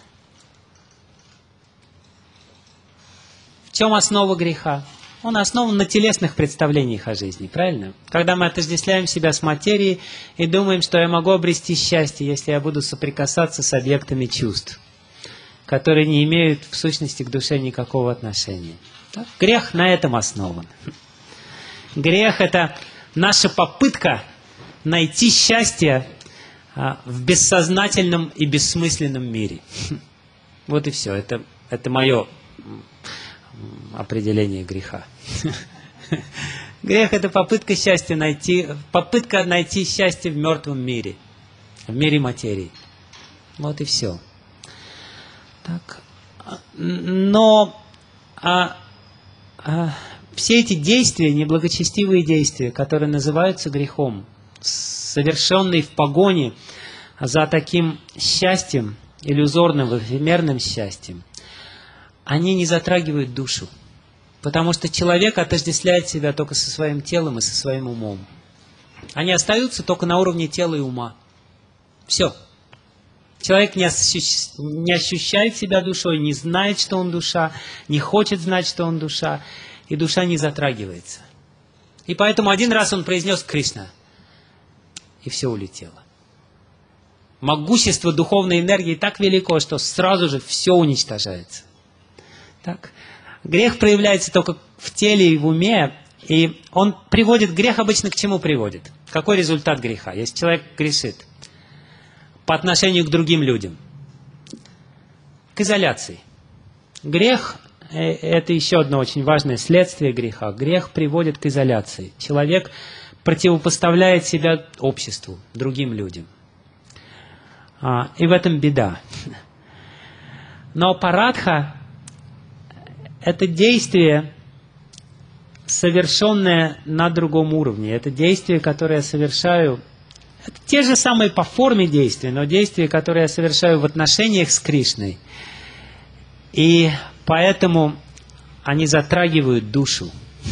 В чем основа греха? Он основан на телесных представлениях о жизни, правильно? Когда мы отождествляем себя с материей и думаем, что я могу обрести счастье, если я буду соприкасаться с объектами чувств, которые не имеют в сущности к душе никакого отношения. Так? Грех на этом основан. Грех – это наша попытка найти счастье а, в бессознательном и бессмысленном мире. Вот и все. Это, это мое определение греха. Грех – это попытка счастья найти, попытка найти счастье в мертвом мире, в мире материи. Вот и все. Так. Но а, а, все эти действия, неблагочестивые действия, которые называются грехом, совершенные в погоне за таким счастьем, иллюзорным, эфемерным счастьем, они не затрагивают душу. Потому что человек отождествляет себя только со своим телом и со своим умом. Они остаются только на уровне тела и ума. Все. Человек не, ощущ... не ощущает себя душой, не знает, что он душа, не хочет знать, что он душа, и душа не затрагивается. И поэтому один раз он произнес Кришна, и все улетело. Могущество духовной энергии так велико, что сразу же все уничтожается. Так? Грех проявляется только в теле и в уме, и он приводит, грех обычно к чему приводит? Какой результат греха? Если человек грешит по отношению к другим людям, к изоляции. Грех – это еще одно очень важное следствие греха. Грех приводит к изоляции. Человек противопоставляет себя обществу, другим людям. И в этом беда. Но парадха – это действие, совершенное на другом уровне. Это действие, которое я совершаю. Это те же самые по форме действия, но действия, которые я совершаю в отношениях с Кришной. И поэтому они затрагивают душу.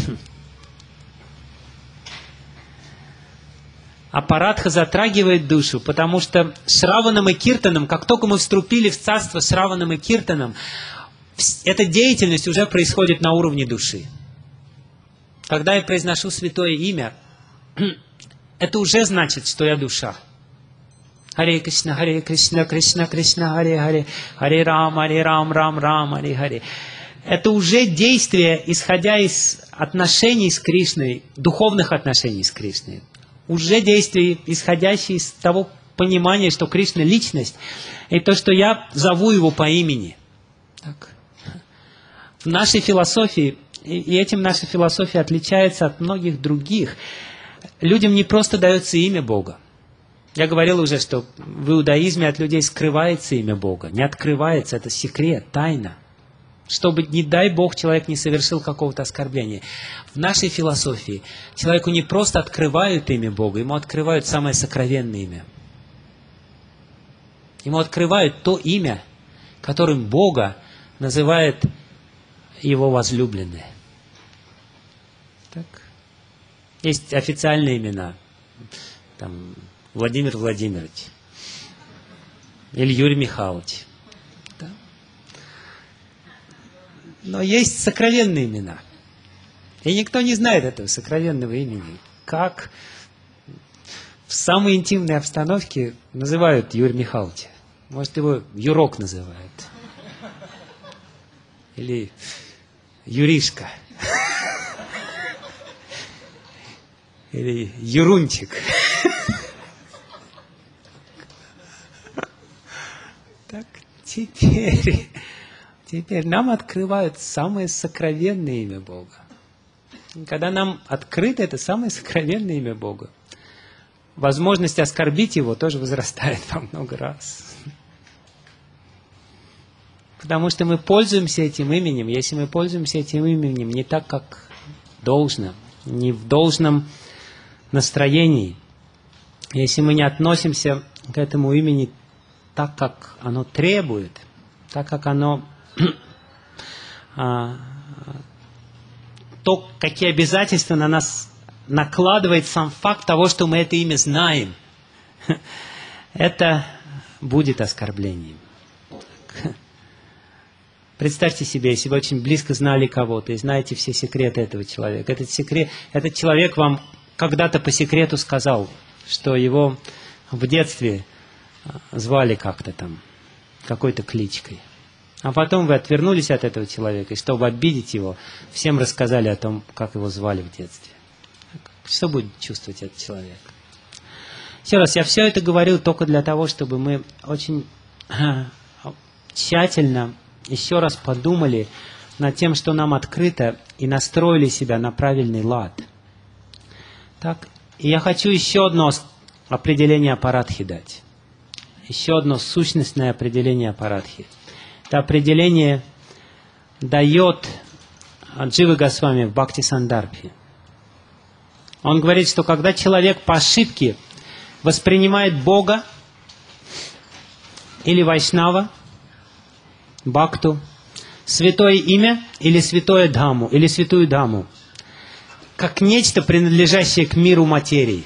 А парадха затрагивает душу, потому что Шраванам и Киртаном, как только мы вступили в царство Шраванам и Киртаном, эта деятельность уже происходит на уровне души. Когда я произношу святое имя, это уже значит, что я душа. Харе Кришна, Харе Кришна, Кришна Кришна, Харе Харе, Харе Рам, Харе Рам, Рам Рам, Харе Харе. Это уже действие, исходя из отношений с Кришной, духовных отношений с Кришной. Уже действие, исходящее из того понимания, что Кришна — личность, и то, что я зову его по имени. Так. В нашей философии, и этим наша философия отличается от многих других, людям не просто дается имя Бога. Я говорил уже, что в иудаизме от людей скрывается имя Бога, не открывается, это секрет, тайна. Чтобы, не дай Бог, человек не совершил какого-то оскорбления. В нашей философии человеку не просто открывают имя Бога, ему открывают самое сокровенное имя. Ему открывают то имя, которым Бога называет его возлюбленный. Так. Есть официальные имена. Там, Владимир Владимирович. Или Юрий Михайлович. Да. Но есть сокровенные имена. И никто не знает этого сокровенного имени. Как в самой интимной обстановке называют Юрия Михайловича. Может, его Юрок называют. Или Юришка. Или Юрунчик. Так, теперь, теперь нам открывают самое сокровенное имя Бога. Когда нам открыто это самое сокровенное имя Бога, возможность оскорбить его тоже возрастает во много раз. Потому что мы пользуемся этим именем. Если мы пользуемся этим именем не так, как должно, не в должном настроении, если мы не относимся к этому имени так, как оно требует, так, как оно, а, то, какие обязательства на нас накладывает сам факт того, что мы это имя знаем, это будет оскорблением. Представьте себе, если вы очень близко знали кого-то и знаете все секреты этого человека. Этот, секрет, этот человек вам когда-то по секрету сказал, что его в детстве звали как-то там, какой-то кличкой. А потом вы отвернулись от этого человека, и чтобы обидеть его, всем рассказали о том, как его звали в детстве. Что будет чувствовать этот человек? Еще раз, я все это говорю только для того, чтобы мы очень тщательно еще раз подумали над тем, что нам открыто, и настроили себя на правильный лад. Так, и я хочу еще одно определение апарадхи дать. Еще одно сущностное определение апарадхи. Это определение дает Джива Госвами в Бхакти Сандарбхе. Он говорит, что когда человек по ошибке воспринимает Бога или Вайшнава, Бхакту, святое имя или святое Дхамму, или святую Дхамму, как нечто, принадлежащее к миру материи.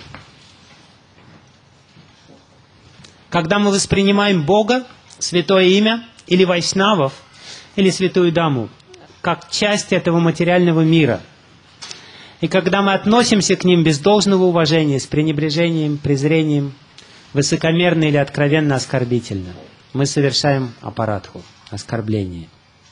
Когда мы воспринимаем Бога, святое имя, или Вайшнавов, или святую Дхамму, как часть этого материального мира, и когда мы относимся к ним без должного уважения, с пренебрежением, презрением, высокомерно или откровенно оскорбительно, мы совершаем апарадху, оскорбление.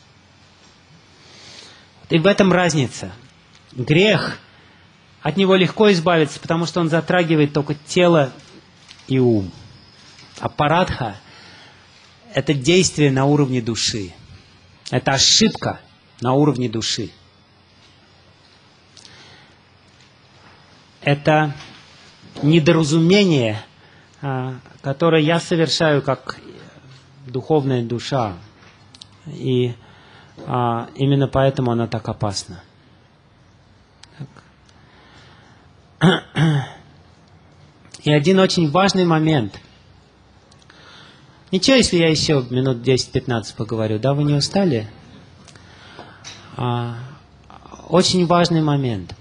И в этом разница. Грех, от него легко избавиться, потому что он затрагивает только тело и ум. Апарадха – это действие на уровне души. Это ошибка на уровне души. Это недоразумение, которое я совершаю как духовная душа. И а, именно поэтому она так опасна. Так. И один очень важный момент. Ничего, если я еще минут десять-пятнадцать поговорю, да, вы не устали? А, очень важный момент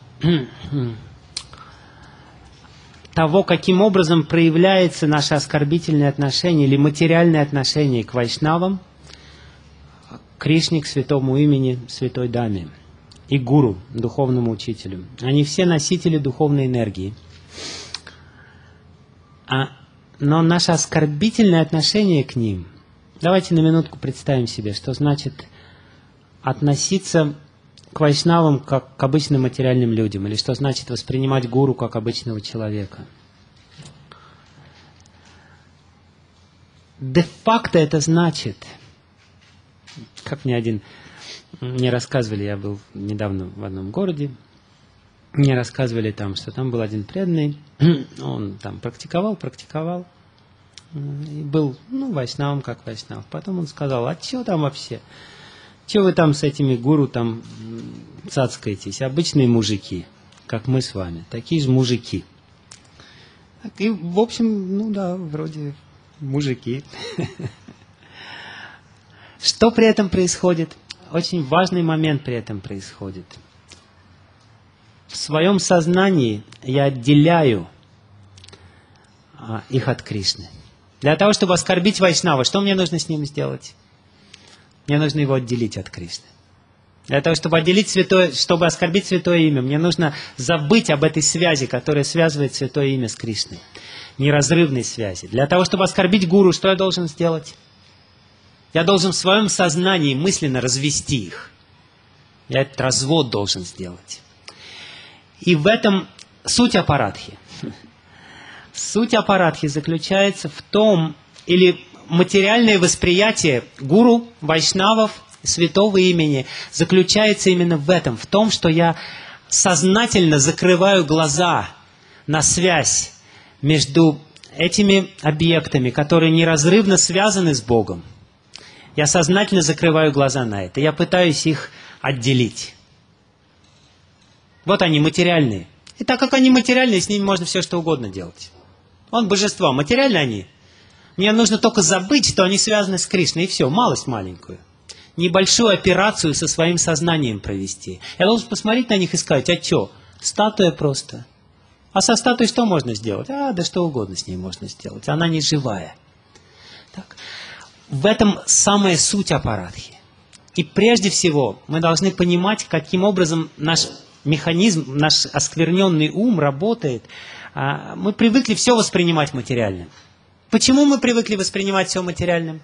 того, каким образом проявляется наше оскорбительное отношение или материальное отношение к вайшнавам, к Кришне, к святому имени, святой Даме и гуру, духовному учителю. Они все носители духовной энергии. А но наше оскорбительное отношение к ним, давайте на минутку представим себе, что значит относиться к вайшнавам как к обычным материальным людям, или что значит воспринимать гуру как обычного человека. Де-факто это значит, как мне один, мне рассказывали, я был недавно в одном городе, мне рассказывали там, что там был один преданный, он там практиковал, практиковал, и был, ну, вайшнавом, как вайшнав. Потом он сказал, а что там вообще? Что вы там с этими гуру там цацкаетесь? Обычные мужики, как мы с вами, такие же мужики. И, в общем, ну да, вроде мужики. Что при этом происходит? Очень важный момент при этом происходит. В своем сознании я отделяю а, их от Кришны. Для того, чтобы оскорбить вайшнава, что мне нужно с ним сделать? Мне нужно его отделить от Кришны. Для того, чтобы отделить святое, чтобы оскорбить святое имя, мне нужно забыть об этой связи, которая связывает святое имя с Кришной. Неразрывной связи. Для того, чтобы оскорбить гуру, что я должен сделать? Я должен в своем сознании мысленно развести их. Я этот развод должен сделать. И в этом суть апарадхи. Суть апарадхи заключается в том, или материальное восприятие гуру, вайшнавов, святого имени заключается именно в этом, в том, что я сознательно закрываю глаза на связь между этими объектами, которые неразрывно связаны с Богом. Я сознательно закрываю глаза на это. Я пытаюсь их отделить. Вот они, материальные. И так как они материальные, с ними можно все что угодно делать. Он божество. Материальные они. Мне нужно только забыть, что они связаны с Кришной. И все, малость маленькую. Небольшую операцию со своим сознанием провести. Я должен посмотреть на них и сказать, а что? Статуя просто. А со статуей что можно сделать? А, да что угодно с ней можно сделать. Она не живая. Так. В этом самая суть апарадхи. И прежде всего мы должны понимать, каким образом наш механизм, наш оскверненный ум работает. Мы привыкли все воспринимать материальным. Почему мы привыкли воспринимать все материальным?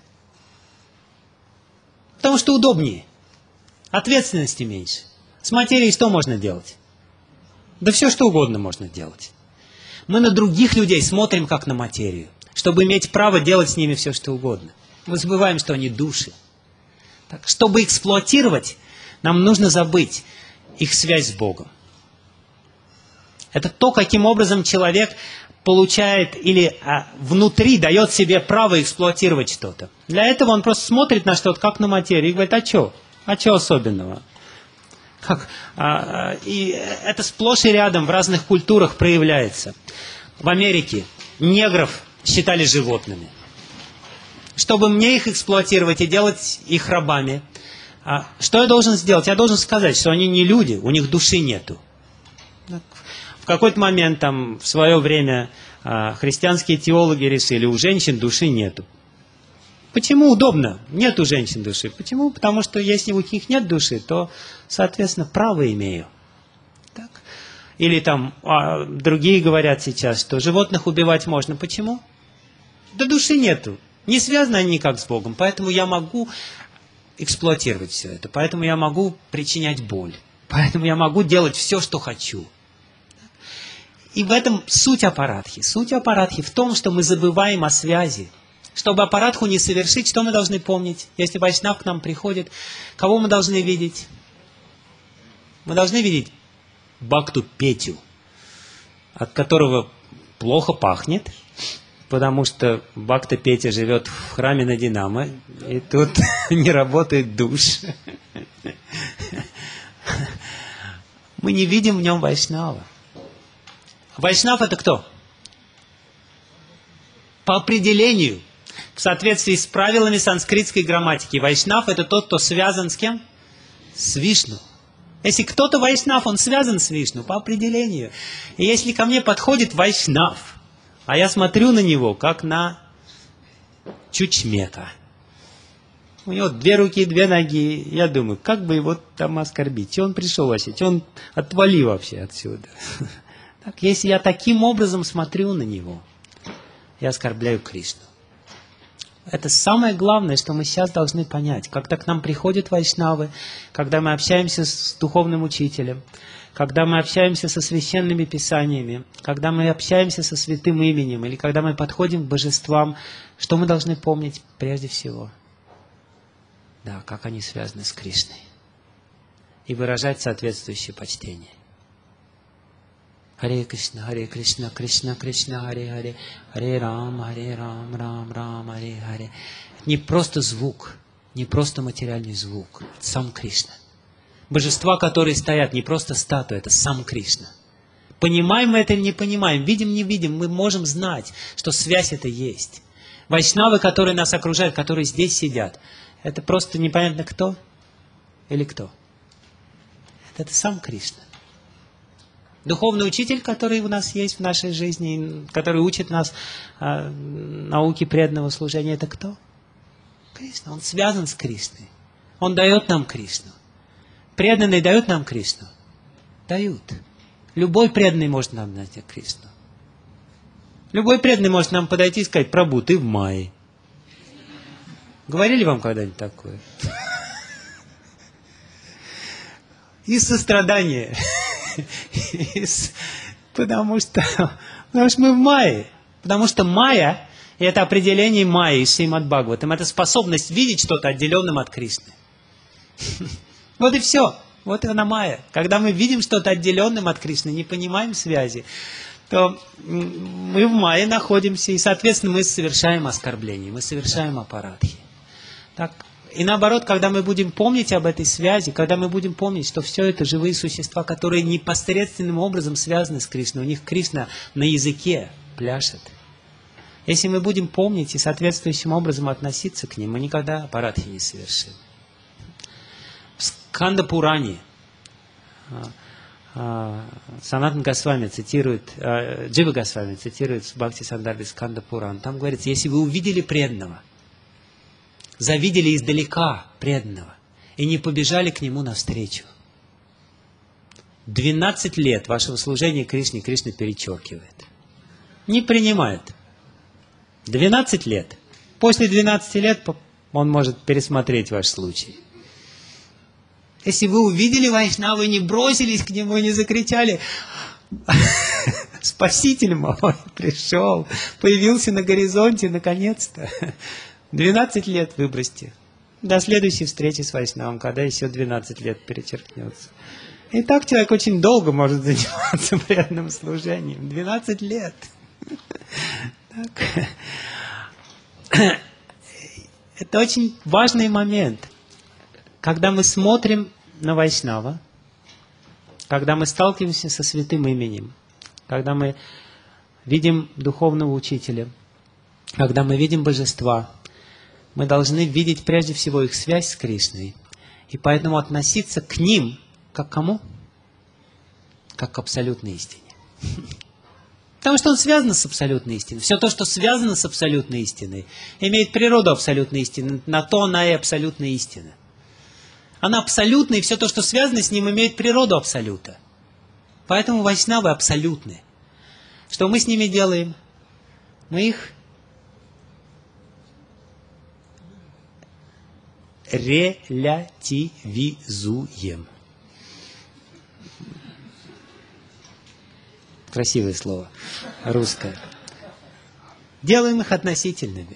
Потому что удобнее. Ответственности меньше. С материей что можно делать? Да все что угодно можно делать. Мы на других людей смотрим как на материю, чтобы иметь право делать с ними все что угодно. Мы забываем, что они души. Так, чтобы эксплуатировать, нам нужно забыть их связь с Богом. Это то, каким образом человек получает или а, внутри дает себе право эксплуатировать что-то. Для этого он просто смотрит на что-то, как на материю, и говорит, а что? А что особенного? Как? А, и это сплошь и рядом в разных культурах проявляется. В Америке негров считали животными. Чтобы мне их эксплуатировать и делать их рабами, а, что я должен сделать? Я должен сказать, что они не люди, у них души нету. В какой-то момент, там, в свое время, а, христианские теологи решили, у женщин души нету. Почему удобно? Нет у женщин души. Почему? Потому что если у них нет души, то, соответственно, право имею. Так? Или там а, другие говорят сейчас, что животных убивать можно. Почему? Да души нету. Не связаны они никак с Богом. Поэтому я могу эксплуатировать все это. Поэтому я могу причинять боль. Поэтому я могу делать все, что хочу. И в этом суть апарадхи. Суть апарадхи в том, что мы забываем о связи. Чтобы апарадху не совершить, что мы должны помнить? Если вайшнав к нам приходит, кого мы должны видеть? Мы должны видеть Бхакту Петю, от которого плохо пахнет, потому что Бхакта Петя живет в храме на Динамо, и тут не работает душ. Мы не видим в нем вайшнава. Вайшнав это кто? По определению, в соответствии с правилами санскритской грамматики, вайшнав это тот, кто связан с кем? С Вишну. Если кто-то вайшнав, он связан с Вишну по определению. И если ко мне подходит вайшнав, а я смотрю на него, как на чучмека. У него две руки, две ноги. Я думаю, как бы его там оскорбить? Че он пришел вообще? Че он отвали вообще отсюда? Так, если я таким образом смотрю на него, я оскорбляю Кришну. Это самое главное, что мы сейчас должны понять. Когда к нам приходят вайшнавы, когда мы общаемся с духовным учителем, когда мы общаемся со священными писаниями, когда мы общаемся со святым именем, или когда мы подходим к божествам, что мы должны помнить прежде всего? Да, как они связаны с Кришной. И выражать соответствующее почтение. Харе Кришна, Харе Кришна, Кришна Кришна, Харе Харе, Харе Рам, Харе Рам, Рам Рам, Харе Харе. Это не просто звук, не просто материальный звук, это сам Кришна. Божества, которые стоят, не просто статуя, это сам Кришна. Понимаем мы это или не понимаем, видим, не видим, мы можем знать, что связь это есть. Вайшнавы, которые нас окружают, которые здесь сидят, это просто непонятно кто или кто. Это сам Кришна. Духовный учитель, который у нас есть в нашей жизни, который учит нас э, науке преданного служения, это кто? Кришна. Он связан с Кришной. Он дает нам Кришну. Преданные дают нам Кришну? Дают. Любой преданный может нам дать Кришну. Любой преданный может нам подойти и сказать: Прабху, ты в мае. Говорили вам когда-нибудь такое? Из сострадания. Потому что, потому что мы в мае. Потому что майя, и это определение майи из Шримад Бхагаватам, это способность видеть что-то отделенным от Кришны. Вот и все. Вот и она майя. Когда мы видим что-то отделенным от Кришны, не понимаем связи, то мы в майе находимся, и, соответственно, мы совершаем оскорбление, мы совершаем апарадхи. Так. И наоборот, когда мы будем помнить об этой связи, когда мы будем помнить, что все это живые существа, которые непосредственным образом связаны с Кришной, у них Кришна на языке пляшет. Если мы будем помнить и соответствующим образом относиться к ним, мы никогда апарадхи не совершим. В Сканда-пуране Санатан Госвами цитирует, Джива Госвами цитирует в Бхакти Сандарбе Сканда-пуран. Там говорится: если вы увидели преданного, завидели издалека преданного и не побежали к нему навстречу, двенадцать лет вашего служения Кришне Кришна перечеркивает. Не принимает. двенадцать лет. После двенадцати лет он может пересмотреть ваш случай. Если вы увидели вайшнаву и не бросились к нему, и не закричали: Спаситель мой пришел, появился на горизонте наконец-то. двенадцать лет выбросьте. До следующей встречи с вайшнавом, когда еще двенадцать лет перечеркнется. И так человек очень долго может заниматься преданным служением. двенадцать лет. Это очень важный момент. Когда мы смотрим на вайшнава, когда мы сталкиваемся со святым именем, когда мы видим духовного учителя, когда мы видим божества, мы должны видеть прежде всего их связь с Кришной. И поэтому относиться к ним, как к кому? Как к абсолютной истине. Потому что он связан с абсолютной истиной. Все то, что связано с абсолютной истиной, имеет природу абсолютной истины. На то она и абсолютная истина. Она абсолютна, и все то, что связано с ним, имеет природу абсолюта. Поэтому вайшнавы абсолютны. Что мы с ними делаем? Мы их релятивизуем. Красивое слово, русское. Делаем их относительными.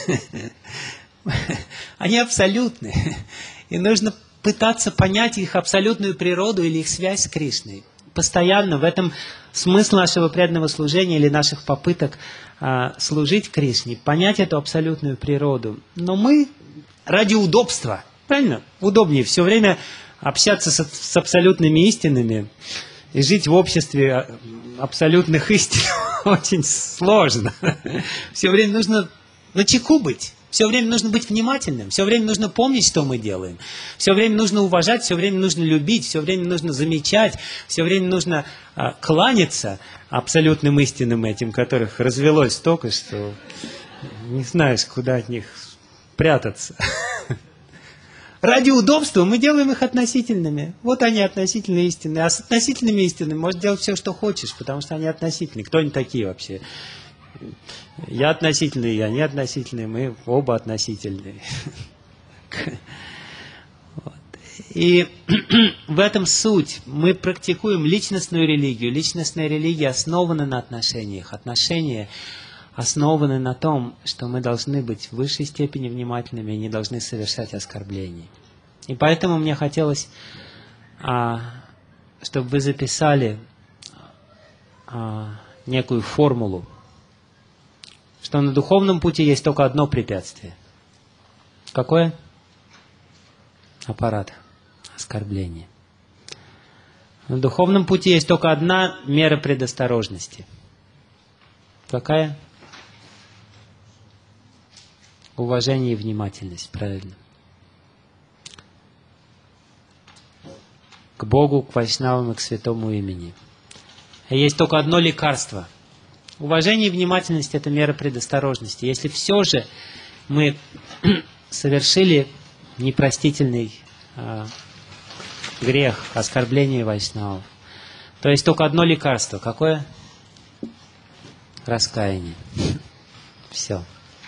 Они абсолютны. И нужно пытаться понять их абсолютную природу или их связь с Кришной. Постоянно в этом смысл нашего преданного служения или наших попыток а, служить Кришне, понять эту абсолютную природу. Но мы ради удобства, правильно? Удобнее все время общаться с, с абсолютными истинами и жить в обществе абсолютных истин очень сложно. Все время нужно начеку быть. Все время нужно быть внимательным, все время нужно помнить, что мы делаем. Все время нужно уважать, все время нужно любить, все время нужно замечать, все время нужно а, кланяться абсолютным истинным этим, которых развелось столько, что не знаешь, куда от них прятаться. Ради удобства мы делаем их относительными. Вот они относительные истины. А с относительными истинами можешь делать все, что хочешь, потому что они относительные. Кто они такие вообще? Я относительный, я не относительный, мы оба относительные. И в этом суть. Мы практикуем личностную религию. Личностная религия основана на отношениях. Отношения основаны на том, что мы должны быть в высшей степени внимательными и не должны совершать оскорблений. И поэтому мне хотелось, чтобы вы записали некую формулу, что на духовном пути есть только одно препятствие. Какое? Аппарат. Оскорбление. На духовном пути есть только одна мера предосторожности. Какая? Уважение и внимательность, правильно. К Богу, к Вайшнавам и к святому имени. И есть только одно лекарство. Уважение и внимательность – это мера предосторожности. Если все же мы совершили непростительный э, грех, оскорбление вайшнавов, то есть только одно лекарство. Какое? Раскаяние. Все.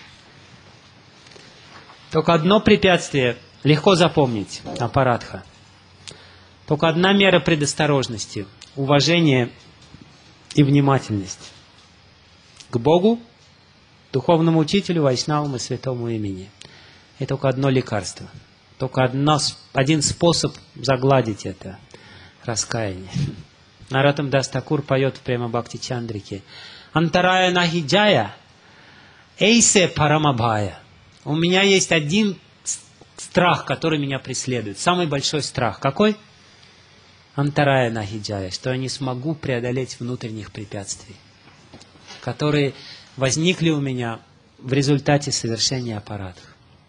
Только одно препятствие легко запомнить. Аппаратха. Только одна мера предосторожности. Уважение и внимательность. К Богу, духовному учителю, вайшнавам и святому имени. И только одно лекарство. Только одно, один способ загладить это раскаяние. Нароттам Дас Такур поет в Према Бхакти Чандрике: «Антарая нахиджая, эйсе парамабхая». У меня есть один страх, который меня преследует. Самый большой страх. Какой? Антарая нахиджая, что я не смогу преодолеть внутренних препятствий, которые возникли у меня в результате совершения аппаратов.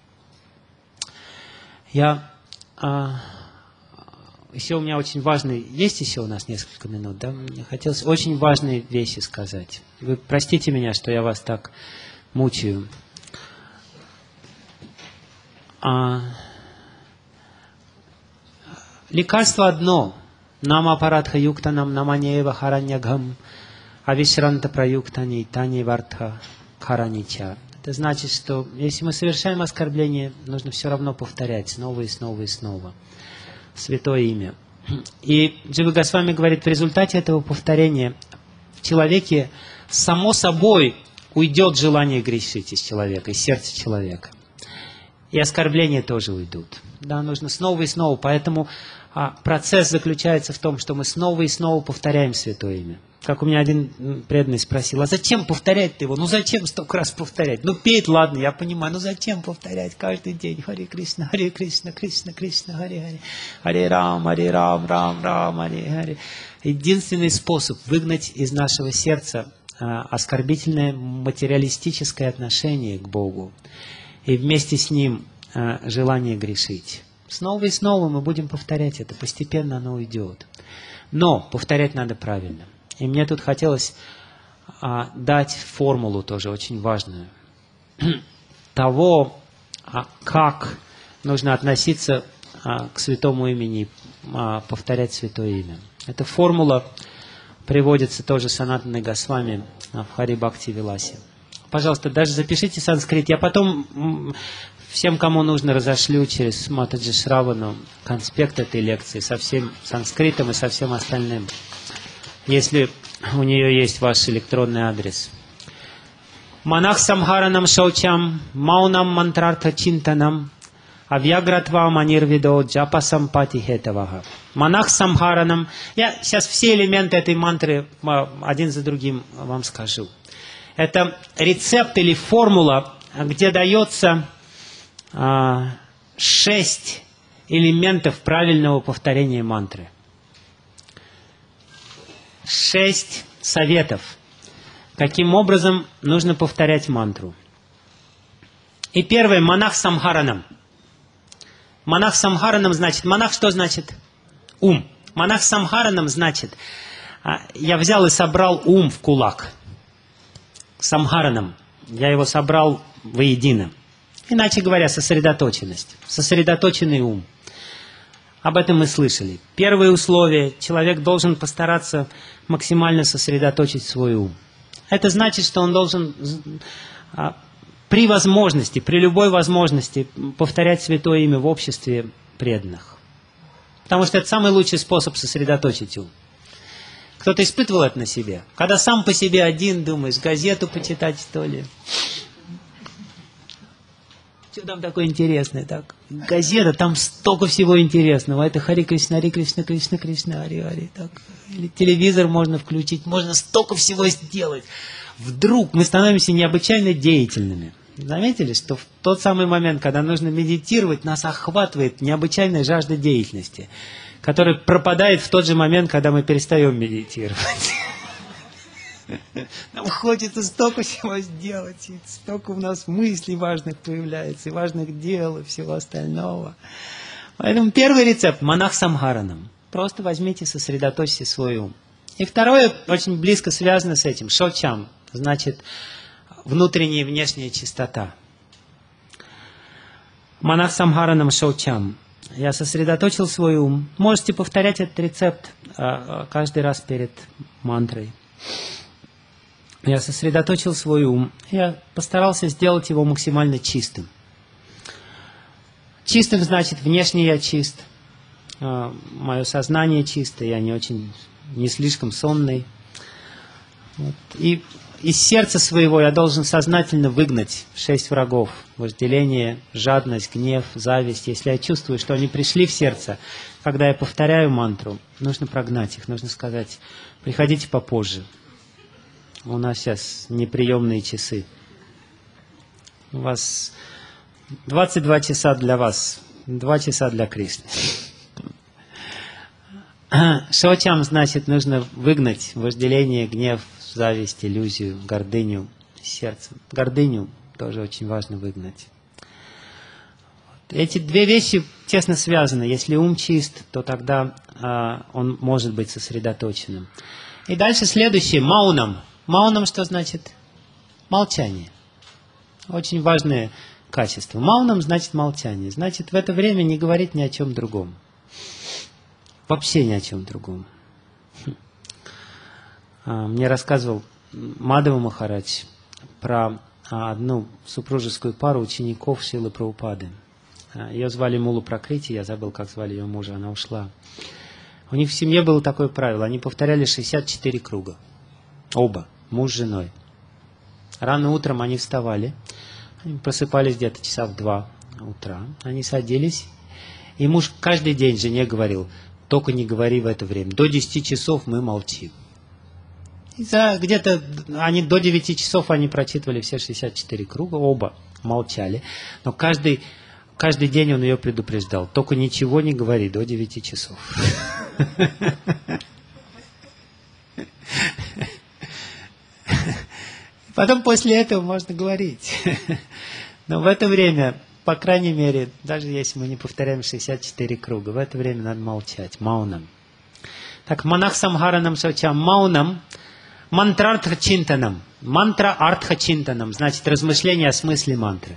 Я а, еще у меня очень важный, есть еще у нас несколько минут, да? Мне хотелось очень важные вещи сказать. Вы простите меня, что я вас так мучаю. А, лекарство одно. Нама аппаратха юктанам наманеева хараньягам авишранта праюктани тани вартха харанича. Это значит, что если мы совершаем оскорбление, нужно все равно повторять снова и снова и снова святое имя. И Джива Госвами говорит, в результате этого повторения в человеке само собой уйдет желание грешить из человека, из сердца человека. И оскорбления тоже уйдут. Да, нужно снова и снова. Поэтому а, процесс заключается в том, что мы снова и снова повторяем святое имя. Как у меня один преданный спросил: а зачем повторять-то его? Ну зачем столько раз повторять? Ну петь, ладно, я понимаю, но зачем повторять каждый день? Харе Кришна, Харе Кришна, Кришна, Кришна, Харе Харе, Харе Рам, Харе Рам, Рам, Рам, Харе Харе. Единственный способ выгнать из нашего сердца а, оскорбительное материалистическое отношение к Богу и вместе с ним а, желание грешить. Снова и снова мы будем повторять это, постепенно оно уйдет. Но повторять надо правильно. И мне тут хотелось а, дать формулу тоже очень важную того, а, как нужно относиться а, к святому имени, а, повторять святое имя. Эта формула приводится тоже Санатаной Госвами в Хари Бхакти Виласе. Пожалуйста, даже запишите санскрит. Я потом всем, кому нужно, разошлю через Матаджи Шравану конспект этой лекции со всем санскритом и со всем остальным, если у нее есть ваш электронный адрес. Манах самхаранам шаучам, маунам мантрарта чинтанам, авьягратва манирвидо джапа сампати хетаваха. Манах самхаранам. Я сейчас все элементы этой мантры один за другим вам скажу. Это рецепт или формула, где дается а, шесть элементов правильного повторения мантры. Шесть советов, каким образом нужно повторять мантру. И первое, монах самхаранам. Монах самхаранам значит, монах что значит? Ум. Монах самхаранам значит, я взял и собрал ум в кулак. Самхаранам. Я его собрал воедино. Иначе говоря, сосредоточенность. Сосредоточенный ум. Об этом мы слышали. Первое условие. Человек должен постараться максимально сосредоточить свой ум. Это значит, что он должен при возможности, при любой возможности повторять святое имя в обществе преданных. Потому что это самый лучший способ сосредоточить ум. Кто-то испытывал это на себе? Когда сам по себе один думаешь, газету почитать, что ли? Что там такое интересное? Так? Газета, там столько всего интересного. Это Хари Кришна, Хари Кришна, Кришна, Кришна, Хари Хари. Так. Или телевизор можно включить, можно столько всего сделать. Вдруг мы становимся необычайно деятельными. Заметили, что в тот самый момент, когда нужно медитировать, нас охватывает необычайная жажда деятельности, которая пропадает в тот же момент, когда мы перестаем медитировать. Нам хочется столько всего сделать, и столько у нас мыслей важных появляется, и важных дел, и всего остального. Поэтому первый рецепт – монах самхаранам. Просто возьмите, сосредоточьте свой ум. И второе, очень близко связано с этим – шочам, значит, внутренняя и внешняя чистота. Монах самхаранам шочам. Я сосредоточил свой ум. Можете повторять этот рецепт а, каждый раз перед мантрой. Я сосредоточил свой ум. Я постарался сделать его максимально чистым. Чистым значит, внешне я чист. А, мое сознание чисто, я не очень, не слишком сонный. Вот. И из сердца своего я должен сознательно выгнать шесть врагов. Вожделение, жадность, гнев, зависть. Если я чувствую, что они пришли в сердце, когда я повторяю мантру, нужно прогнать их, нужно сказать, приходите попозже. У нас сейчас неприемные часы. У вас двадцать два часа для вас, два часа для Кришны. Шочам значит, нужно выгнать вожделение, гнев, зависть, иллюзию, гордыню сердцем. Гордыню тоже очень важно выгнать. Эти две вещи тесно связаны. Если ум чист, то тогда а, он может быть сосредоточенным. И дальше следующее. Маунам. Маунам что значит? Молчание. Очень важное качество. Маунам значит молчание. Значит, в это время не говорить ни о чем другом. Вообще ни о чем другом. Мне рассказывал Мадхава Махарадж про одну супружескую пару учеников Шрилы Прабхупады. Ее звали Мулу Пракрити, я забыл, как звали ее мужа, она ушла. У них в семье было такое правило, они повторяли шестьдесят четыре круга. Оба, муж с женой. Рано утром они вставали, они просыпались где-то часа в два утра, они садились, и муж каждый день жене говорил, только не говори в это время, до десяти часов мы молчим. И за где-то они до девяти часов они прочитывали все шестьдесят четыре круга, оба молчали. Но каждый, каждый день он ее предупреждал. Только ничего не говори до девяти часов. Потом после этого можно говорить. Но в это время, по крайней мере, даже если мы не повторяем шестьдесят четыре круга, в это время надо молчать. Маунам. Так, монах самхаранам шочам. Маунам. Мантрартха чинтанам. Мантра артха чинтанам. Значит, размышление о смысле мантры.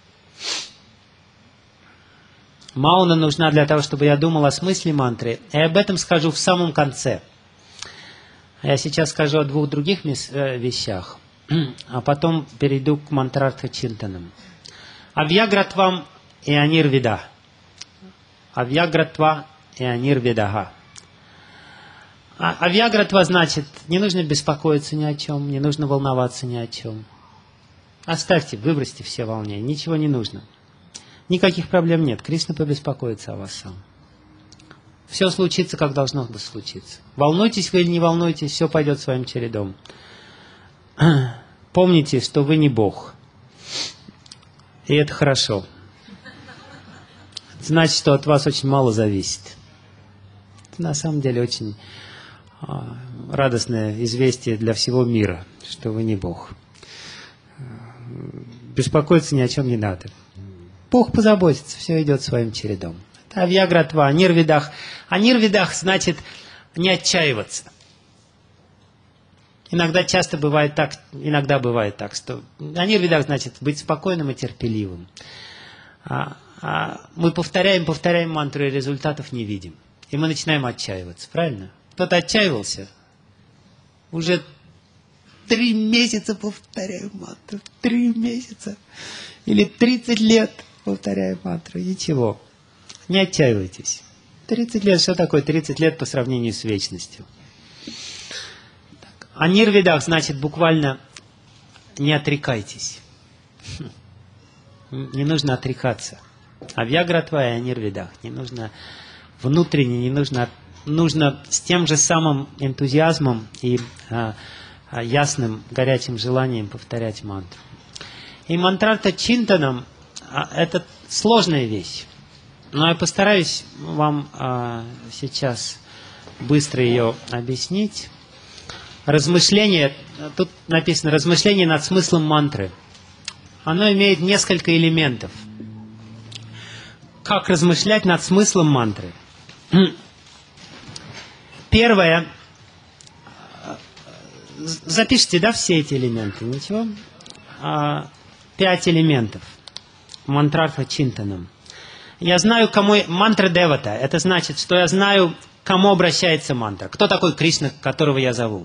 Мауна нужна для того, чтобы я думал о смысле мантры. И об этом скажу в самом конце. Я сейчас скажу о двух других вещах. А потом перейду к мантрартха чинтанам. Авьягратвам и анирвида. Авьягратва и анирвидаха. Авьягратва значит, не нужно беспокоиться ни о чем, не нужно волноваться ни о чем. Оставьте, выбросьте все волнения, ничего не нужно. Никаких проблем нет, Кришна побеспокоится о вас сам. Все случится, как должно бы случиться. Волнуйтесь вы или не волнуйтесь, все пойдет своим чередом. Помните, что вы не Бог. И это хорошо. Значит, что от вас очень мало зависит. Это на самом деле очень радостное известие для всего мира, что вы не Бог. Беспокоиться ни о чем не надо. Бог позаботится, все идет своим чередом. Это авьягратва, анирвидах. Анирвидах значит не отчаиваться. Иногда часто бывает так, иногда бывает так, что анирвидах значит быть спокойным и терпеливым. А, а мы повторяем, повторяем мантру, и результатов не видим. И мы начинаем отчаиваться, правильно? Кто-то отчаивался, уже три месяца повторяю мантру. Три месяца. Или тридцать лет повторяю мантру. Ничего. Не отчаивайтесь. тридцать лет, что такое тридцать лет по сравнению с вечностью? О нирвидах значит буквально не отрекайтесь. Не нужно отрекаться. А вьягратва и о нирвидах не нужно внутренне, не нужно, нужно с тем же самым энтузиазмом и а, а, ясным, горячим желанием повторять мантру. И мантрарта чинтанам а, это сложная вещь. Но я постараюсь вам а, сейчас быстро ее объяснить. Размышление, тут написано размышление над смыслом мантры. Оно имеет несколько элементов. Как размышлять над смыслом мантры? Первое. Запишите, да, все эти элементы. Ничего? Пять элементов. Мантрарта чинтанам. Я знаю, кому... Мантра девата. Это значит, что я знаю, к кому обращается мантра. Кто такой Кришна, которого я зову?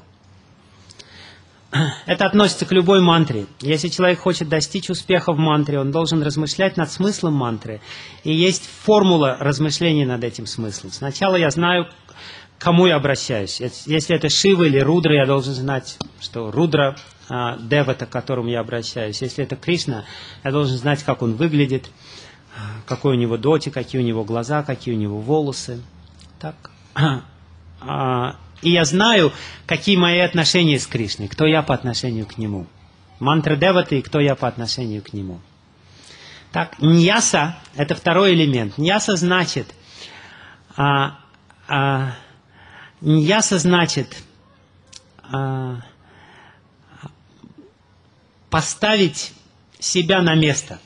Это относится к любой мантре. Если человек хочет достичь успеха в мантре, он должен размышлять над смыслом мантры. И есть формула размышления над этим смыслом. Сначала я знаю, к кому я обращаюсь. Если это Шива или Рудра, я должен знать, что Рудра а, девата, к которому я обращаюсь. Если это Кришна, я должен знать, как он выглядит, какой у него доти, какие у него глаза, какие у него волосы. Так. А, И я знаю, какие мои отношения с Кришной, кто я по отношению к Нему. Мантра деваты и кто я по отношению к Нему. Так, ньяса – это второй элемент. Ньяса значит, а, а, ньяса значит а, поставить себя на место.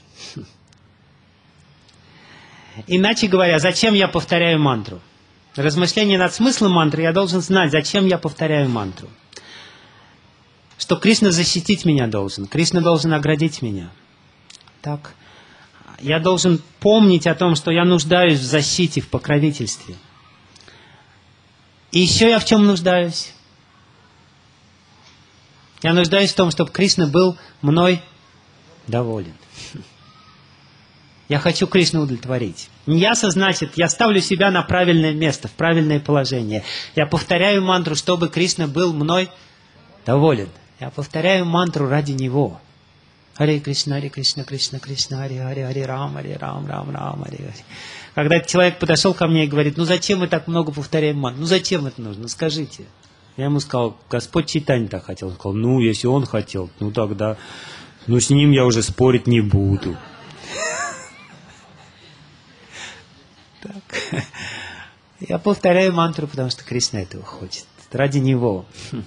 Иначе говоря, зачем я повторяю мантру? Размышление над смыслом мантры, я должен знать, зачем я повторяю мантру. Что Кришна защитить меня должен, Кришна должен оградить меня. Так. Я должен помнить о том, что я нуждаюсь в защите, в покровительстве. И еще я в чем нуждаюсь? Я нуждаюсь в том, чтобы Кришна был мной доволен. Я хочу Кришну удовлетворить. Ньяса значит, я ставлю себя на правильное место, в правильное положение. Я повторяю мантру, чтобы Кришна был мной доволен. Я повторяю мантру ради Него. Харе Кришна, Харе Кришна, Кришна, Кришна, Харе Харе, Харе Рам, Харе Рам, Рам, Рам, Харе Харе. Когда этот человек подошел ко мне и говорит, ну зачем мы так много повторяем мантру? Ну зачем это нужно? Скажите. Я ему сказал, Господь Чайтанья так хотел. Он сказал, ну если он хотел, ну тогда, ну с ним я уже спорить не буду. Так. Я повторяю мантру, потому что Кришна этого хочет. Ради Него.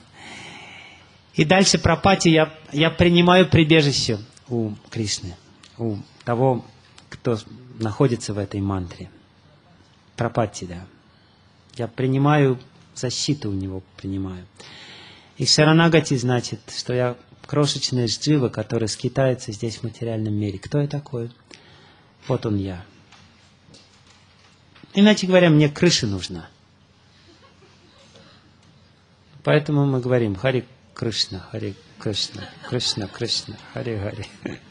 И дальше пропати я, я принимаю прибежище у Кришны. У того, кто находится в этой мантре. Пропати, да. Я принимаю защиту у Него, принимаю. И шаранагати значит, что я крошечная джива, которая скитается здесь в материальном мире. Кто я такой? Вот он я. Иначе говоря, мне крыша нужна. Поэтому мы говорим Харе Кришна, Харе Кришна, Кришна, Кришна, Харе Харе.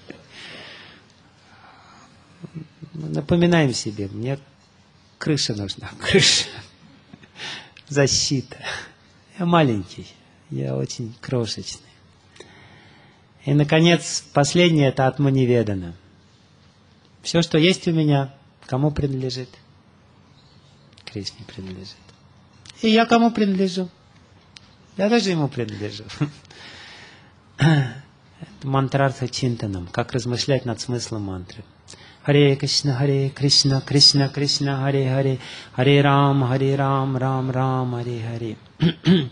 Напоминаем себе, мне крыша нужна, крыша, защита. Я маленький, я очень крошечный. И, наконец, последнее – это атманиведана. Все, что есть у меня, кому принадлежит? Кришне принадлежит. И я кому принадлежу? Я тоже ему принадлежу. Это мантрарта чинтанам. Как размышлять над смыслом мантры. Харе Кришна, Харе Кришна, Кришна Кришна, Харе Харе, Харе Рам, Харе Рам, Рам Рам, Харе Харе.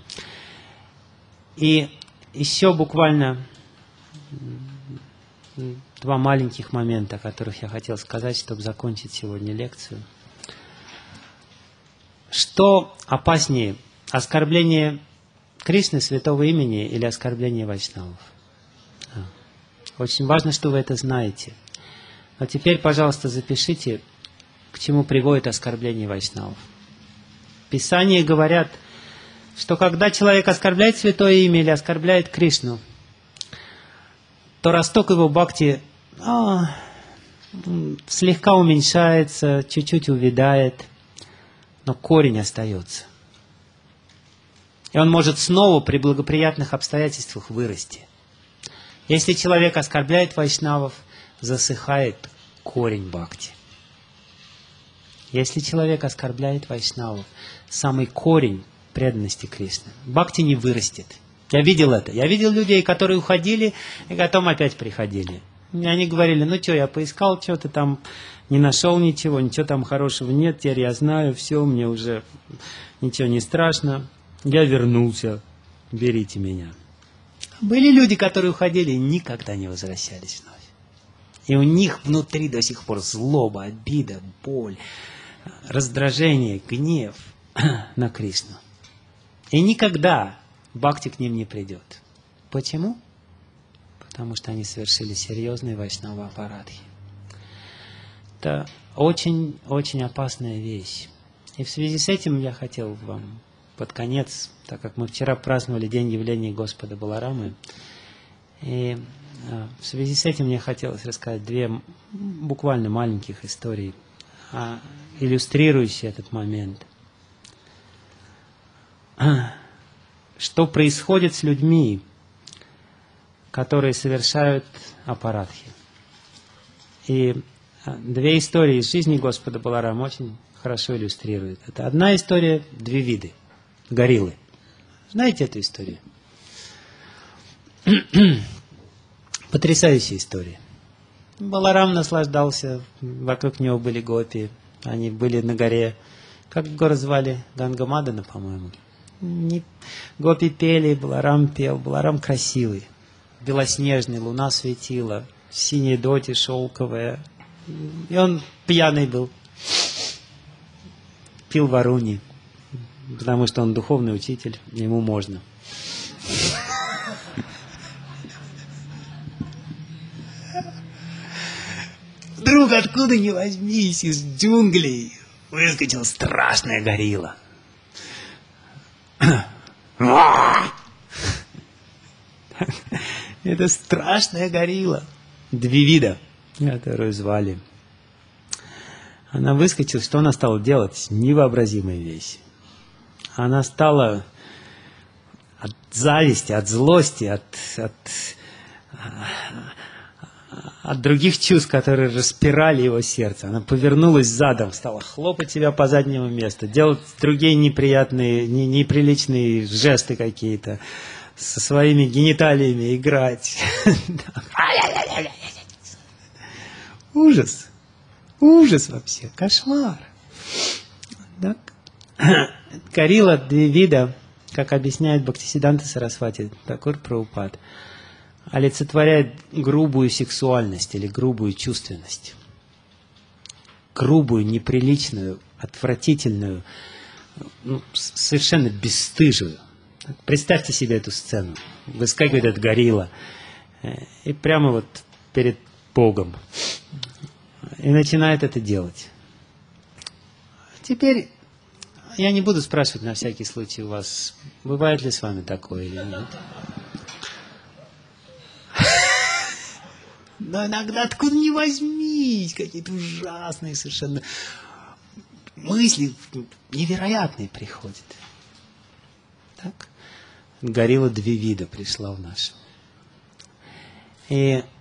И еще буквально два маленьких момента, о которых я хотел сказать, чтобы закончить сегодня лекцию. Что опаснее, оскорбление Кришны, святого имени, или оскорбление вайшнавов? Очень важно, что вы это знаете. А теперь, пожалуйста, запишите, к чему приводит оскорбление вайшнавов. Писания говорят, что когда человек оскорбляет святое имя или оскорбляет Кришну, то росток его бхакти а, слегка уменьшается, чуть-чуть увядает, но корень остается. И он может снова при благоприятных обстоятельствах вырасти. Если человек оскорбляет вайшнавов, засыхает корень бхакти. Если человек оскорбляет вайшнавов, самый корень преданности Кришне, бхакти не вырастет. Я видел это. Я видел людей, которые уходили и потом опять приходили. И они говорили, ну что, я поискал что-то там, не нашел ничего, ничего там хорошего нет, теперь я знаю, все, мне уже ничего не страшно. Я вернулся, берите меня. Были люди, которые уходили и никогда не возвращались вновь. И у них внутри до сих пор злоба, обида, боль, раздражение, гнев на Кришну. И никогда бхакти к ним не придет. Почему? Потому что они совершили серьезный вайшнава апарадхи. Это очень-очень опасная вещь. И в связи с этим я хотел вам под конец, так как мы вчера праздновали день явления Господа Баларамы, и в связи с этим мне хотелось рассказать две буквально маленьких истории, иллюстрирующие этот момент. Что происходит с людьми, которые совершают апарадхи. И две истории из жизни Господа Баларама очень хорошо иллюстрируют. Это одна история, две виды. Гориллы. Знаете эту историю? Потрясающая история. Баларам наслаждался, вокруг него были гопи, они были на горе. Как город звали? Гангамадана, по-моему. Не... Гопи пели, Баларам пел. Баларам красивый, белоснежный, луна светила, синяя доти шелковая. И он пьяный был. Пил варуни, потому что он духовный учитель, ему можно. Вдруг откуда ни возьмись, из джунглей выскочил страшная горилла. Это страшная горилла, Двивида, которую звали. Она выскочила, что она стала делать? Невообразимая вещь. Она стала от зависти, от злости, от, от, от других чувств, которые распирали его сердце. Она повернулась задом, стала хлопать себя по заднему месту, делать другие неприятные, не, неприличные жесты какие-то, со своими гениталиями играть. Ужас. Ужас вообще. Кошмар. Горилла Двивида, как объясняет Бхактисиданта Сарасвати Такур Прабхупад, олицетворяет грубую сексуальность или грубую чувственность. Грубую, неприличную, отвратительную, ну, совершенно бесстыжую. Представьте себе эту сцену. Выскакивает этот горилла и прямо вот перед Богом и начинает это делать. Теперь я не буду спрашивать на всякий случай у вас, бывает ли с вами такое или нет. Но иногда откуда ни возьмись, какие-то ужасные совершенно мысли невероятные приходят. Так? Горилла Двивида пришла в нашу. И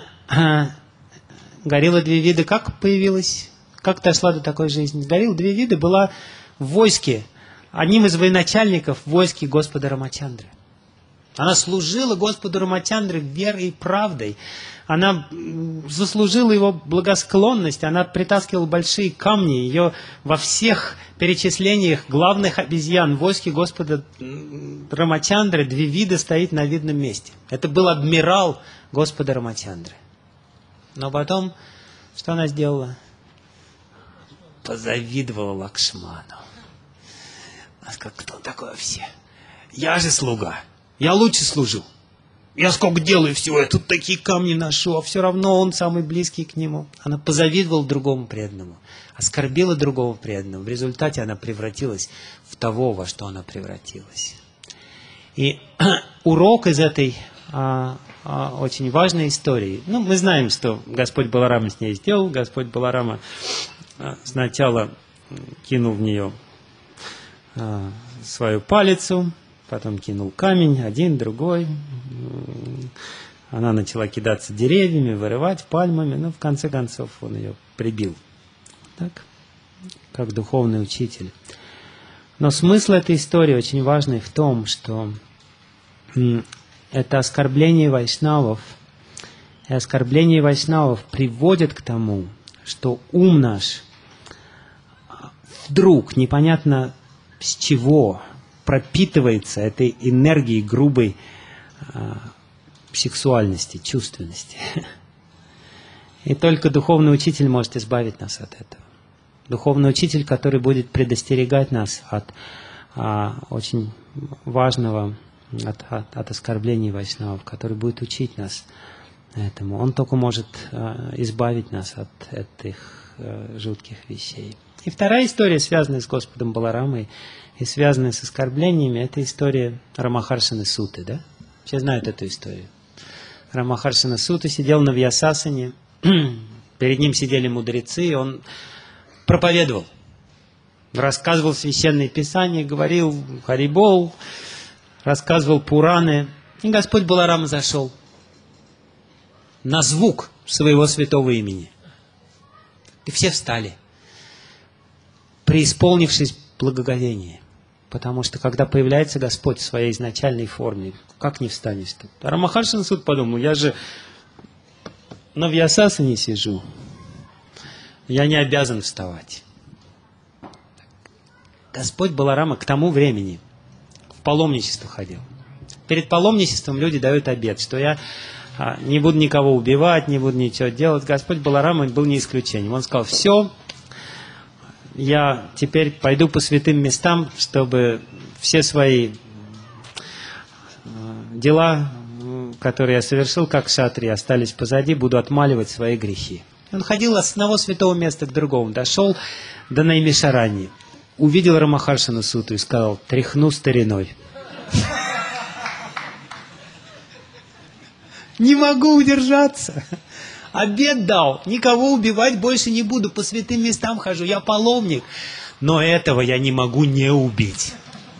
горилла Двивида как появилась? Как дошла до такой жизни? Горилла Двивида была в войске, одним из военачальников в войске Господа Рамачандры. Она служила Господу Рамачандре верой и правдой. Она заслужила его благосклонность. Она притаскивала большие камни. Ее во всех перечислениях главных обезьян в войске Господа Рамачандры Двивида стоит на видном месте. Это был адмирал Господа Рамачандры. Но потом, что она сделала? Позавидовала Лакшману. Она сказала, кто такой вообще? Я же слуга. Я лучше служу. я сколько делаю всего, я тут такие камни ношу, а все равно он самый близкий к нему. Она позавидовала другому преданному, оскорбила другого преданного. В результате она превратилась в того, во что она превратилась. И урок из этой а, а, очень важной истории. Ну, мы знаем, что Господь Баларама с ней сделал. Господь Баларама а, сначала кинул в нее а, свою палицу, потом кинул камень, один, другой. Она начала кидаться деревьями, вырывать пальмами, но в конце концов он ее прибил. Так? Как духовный учитель. Но смысл этой истории очень важный в том, что это оскорбление вайшнавов, и оскорбление вайшнавов приводит к тому, что ум наш вдруг, непонятно с чего, пропитывается этой энергией грубой э, сексуальности, чувственности. И только духовный учитель может избавить нас от этого. Духовный учитель, который будет предостерегать нас от э, очень важного, от, от, от оскорблений вайшнавов, который будет учить нас этому. Он только может э, избавить нас от этих э, жутких вещей. И вторая история, связанная с Господом Баларамой и связанная с оскорблениями, это история Рамахаршаны Суты, да? Все знают эту историю. Рамахаршана Сута сидел на Вьясасане, перед ним сидели мудрецы, и он проповедовал, рассказывал священные писания, говорил Харибол, рассказывал Пураны, и Господь Баларама зашел на звук своего святого имени. И все встали, преисполнившись благоговения. Потому что, когда появляется Господь в своей изначальной форме, как не встанешь тут? А Рамахаршана Сута подумал, я же на Вьясасане сижу, я не обязан вставать. Господь Баларама к тому времени в паломничество ходил. Перед паломничеством люди дают обет, что я а, не буду никого убивать, не буду ничего делать. Господь Баларама был не исключением. Он сказал, все, я теперь пойду по святым местам, чтобы все свои дела, которые я совершил как кшатрия, остались позади, буду отмаливать свои грехи. Он ходил от одного святого места к другому, дошел до Наймишарани, увидел Рамахаршану Суту и сказал, тряхну стариной. Не могу удержаться. Обет дал, никого убивать больше не буду, по святым местам хожу, я паломник. Но этого я не могу не убить.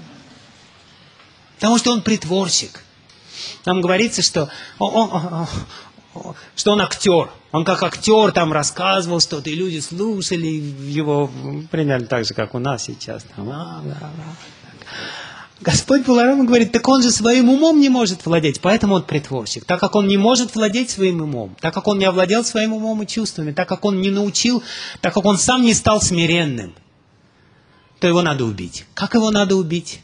Потому что он притворщик. Там говорится, что он, он, он, что он актер. Он как актер там рассказывал что-то, и люди слушали его примерно так же, как у нас сейчас. Там, а, да, да. Господь Баларама говорит, так он же своим умом не может владеть, поэтому он притворщик. Так как он не может владеть своим умом, так как он не овладел своим умом и чувствами, так как он не научил, так как он сам не стал смиренным, то его надо убить. Как его надо убить?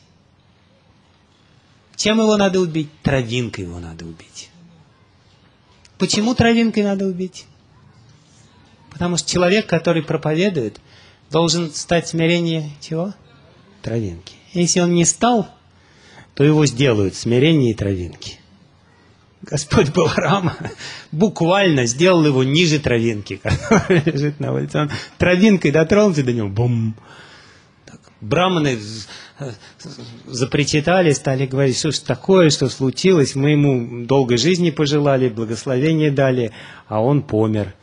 Чем его надо убить? Травинкой его надо убить. Почему травинкой надо убить? Потому что человек, который проповедует, должен стать смирение чего? Травинки. Если он не стал, то его сделают смирение и травинки. Господь Баларама буквально сделал его ниже травинки, которая лежит на улице. Он травинкой дотронулся до него, бум. Так, браманы запричитали, стали говорить, что ж такое, что случилось. Мы ему долгой жизни пожелали, благословение дали, а он помер.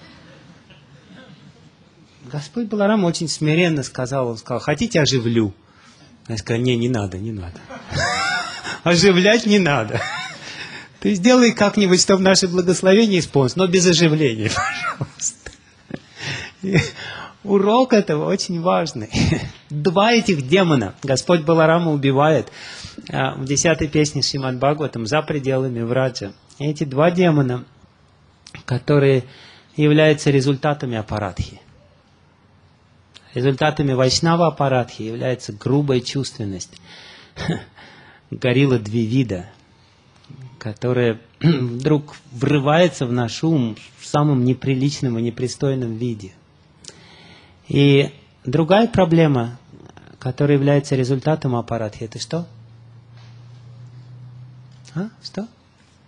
Господь Баларама очень смиренно сказал, он сказал, хотите оживлю? Я сказал, не, не надо, не надо. Оживлять не надо. Ты сделай как-нибудь, чтобы наше благословение исполнилось, но без оживления, пожалуйста. И урок этого очень важный. Два этих демона Господь Баларама убивает в десятой песне Шримад Бхагаватам за пределами Враджа. И эти два демона, которые являются результатами апарадхи. Результатами вайшнава апарадхи является грубая чувственность. Горилла Двивида, которая вдруг врывается в наш ум в самом неприличном и непристойном виде. И другая проблема, которая является результатом апарадхи, это что? А? Что?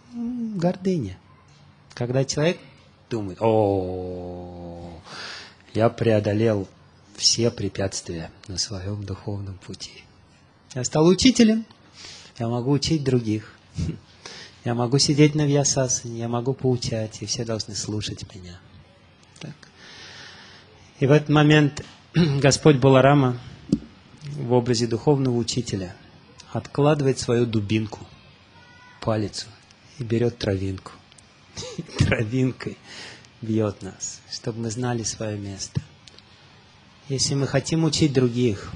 Гордыня. Когда человек думает: о, я преодолел все препятствия на своем духовном пути. Я стал учителем, я могу учить других. Я могу сидеть на вьясасане, я могу поучать, и все должны слушать меня. Так. И в этот момент Господь Баларама в образе духовного учителя откладывает свою дубинку, палицу, и берет травинку. И травинкой бьет нас, чтобы мы знали свое место. Если мы хотим учить других,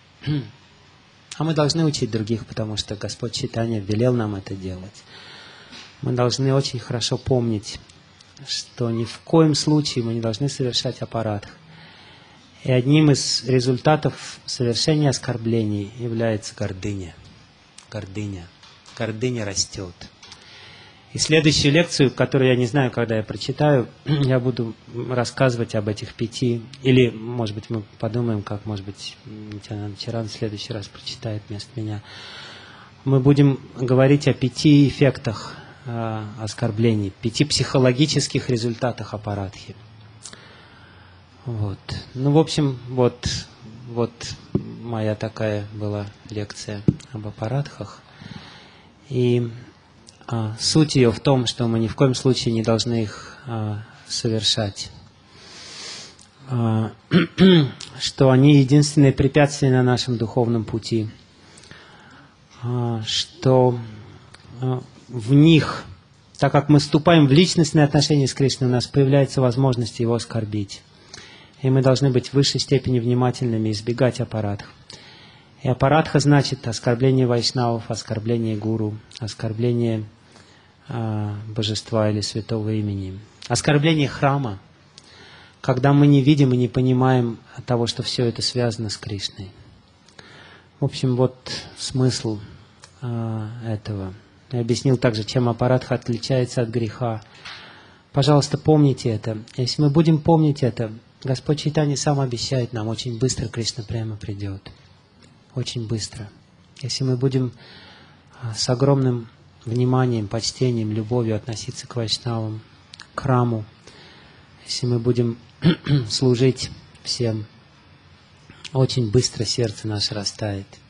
а мы должны учить других, потому что Господь Чайтанья велел нам это делать, мы должны очень хорошо помнить, что ни в коем случае мы не должны совершать аппаратх. И одним из результатов совершения оскорблений является гордыня. Гордыня. Гордыня растет. И следующую лекцию, которую я не знаю, когда я прочитаю, я буду рассказывать об этих пяти. Или, может быть, мы подумаем, как, может быть, Нитьянанда Чаран в следующий раз прочитает вместо меня. Мы будем говорить о пяти эффектах э, оскорблений, пяти психологических результатах аппаратхи. Вот. Ну, в общем, вот, вот моя такая была лекция об аппаратхах. И а, суть ее в том, что мы ни в коем случае не должны их а, совершать. А, что они единственные препятствия на нашем духовном пути. А, что а, в них, так как мы вступаем в личностные отношения с Кришной, у нас появляется возможность его оскорбить. И мы должны быть в высшей степени внимательными, избегать аппаратх. И аппаратха значит оскорбление вайшнавов, оскорбление гуру, оскорбление э, божества или святого имени. Оскорбление храма, когда мы не видим и не понимаем того, что все это связано с Кришной. В общем, вот смысл э, этого. Я объяснил также, чем аппаратха отличается от греха. Пожалуйста, помните это. Если мы будем помнить это, Господь Чайтанья сам обещает нам, очень быстро Кришна прямо придет. Очень быстро. Если мы будем с огромным вниманием, почтением, любовью относиться к вайшнавам, к храму, если мы будем служить всем, очень быстро сердце наше растает.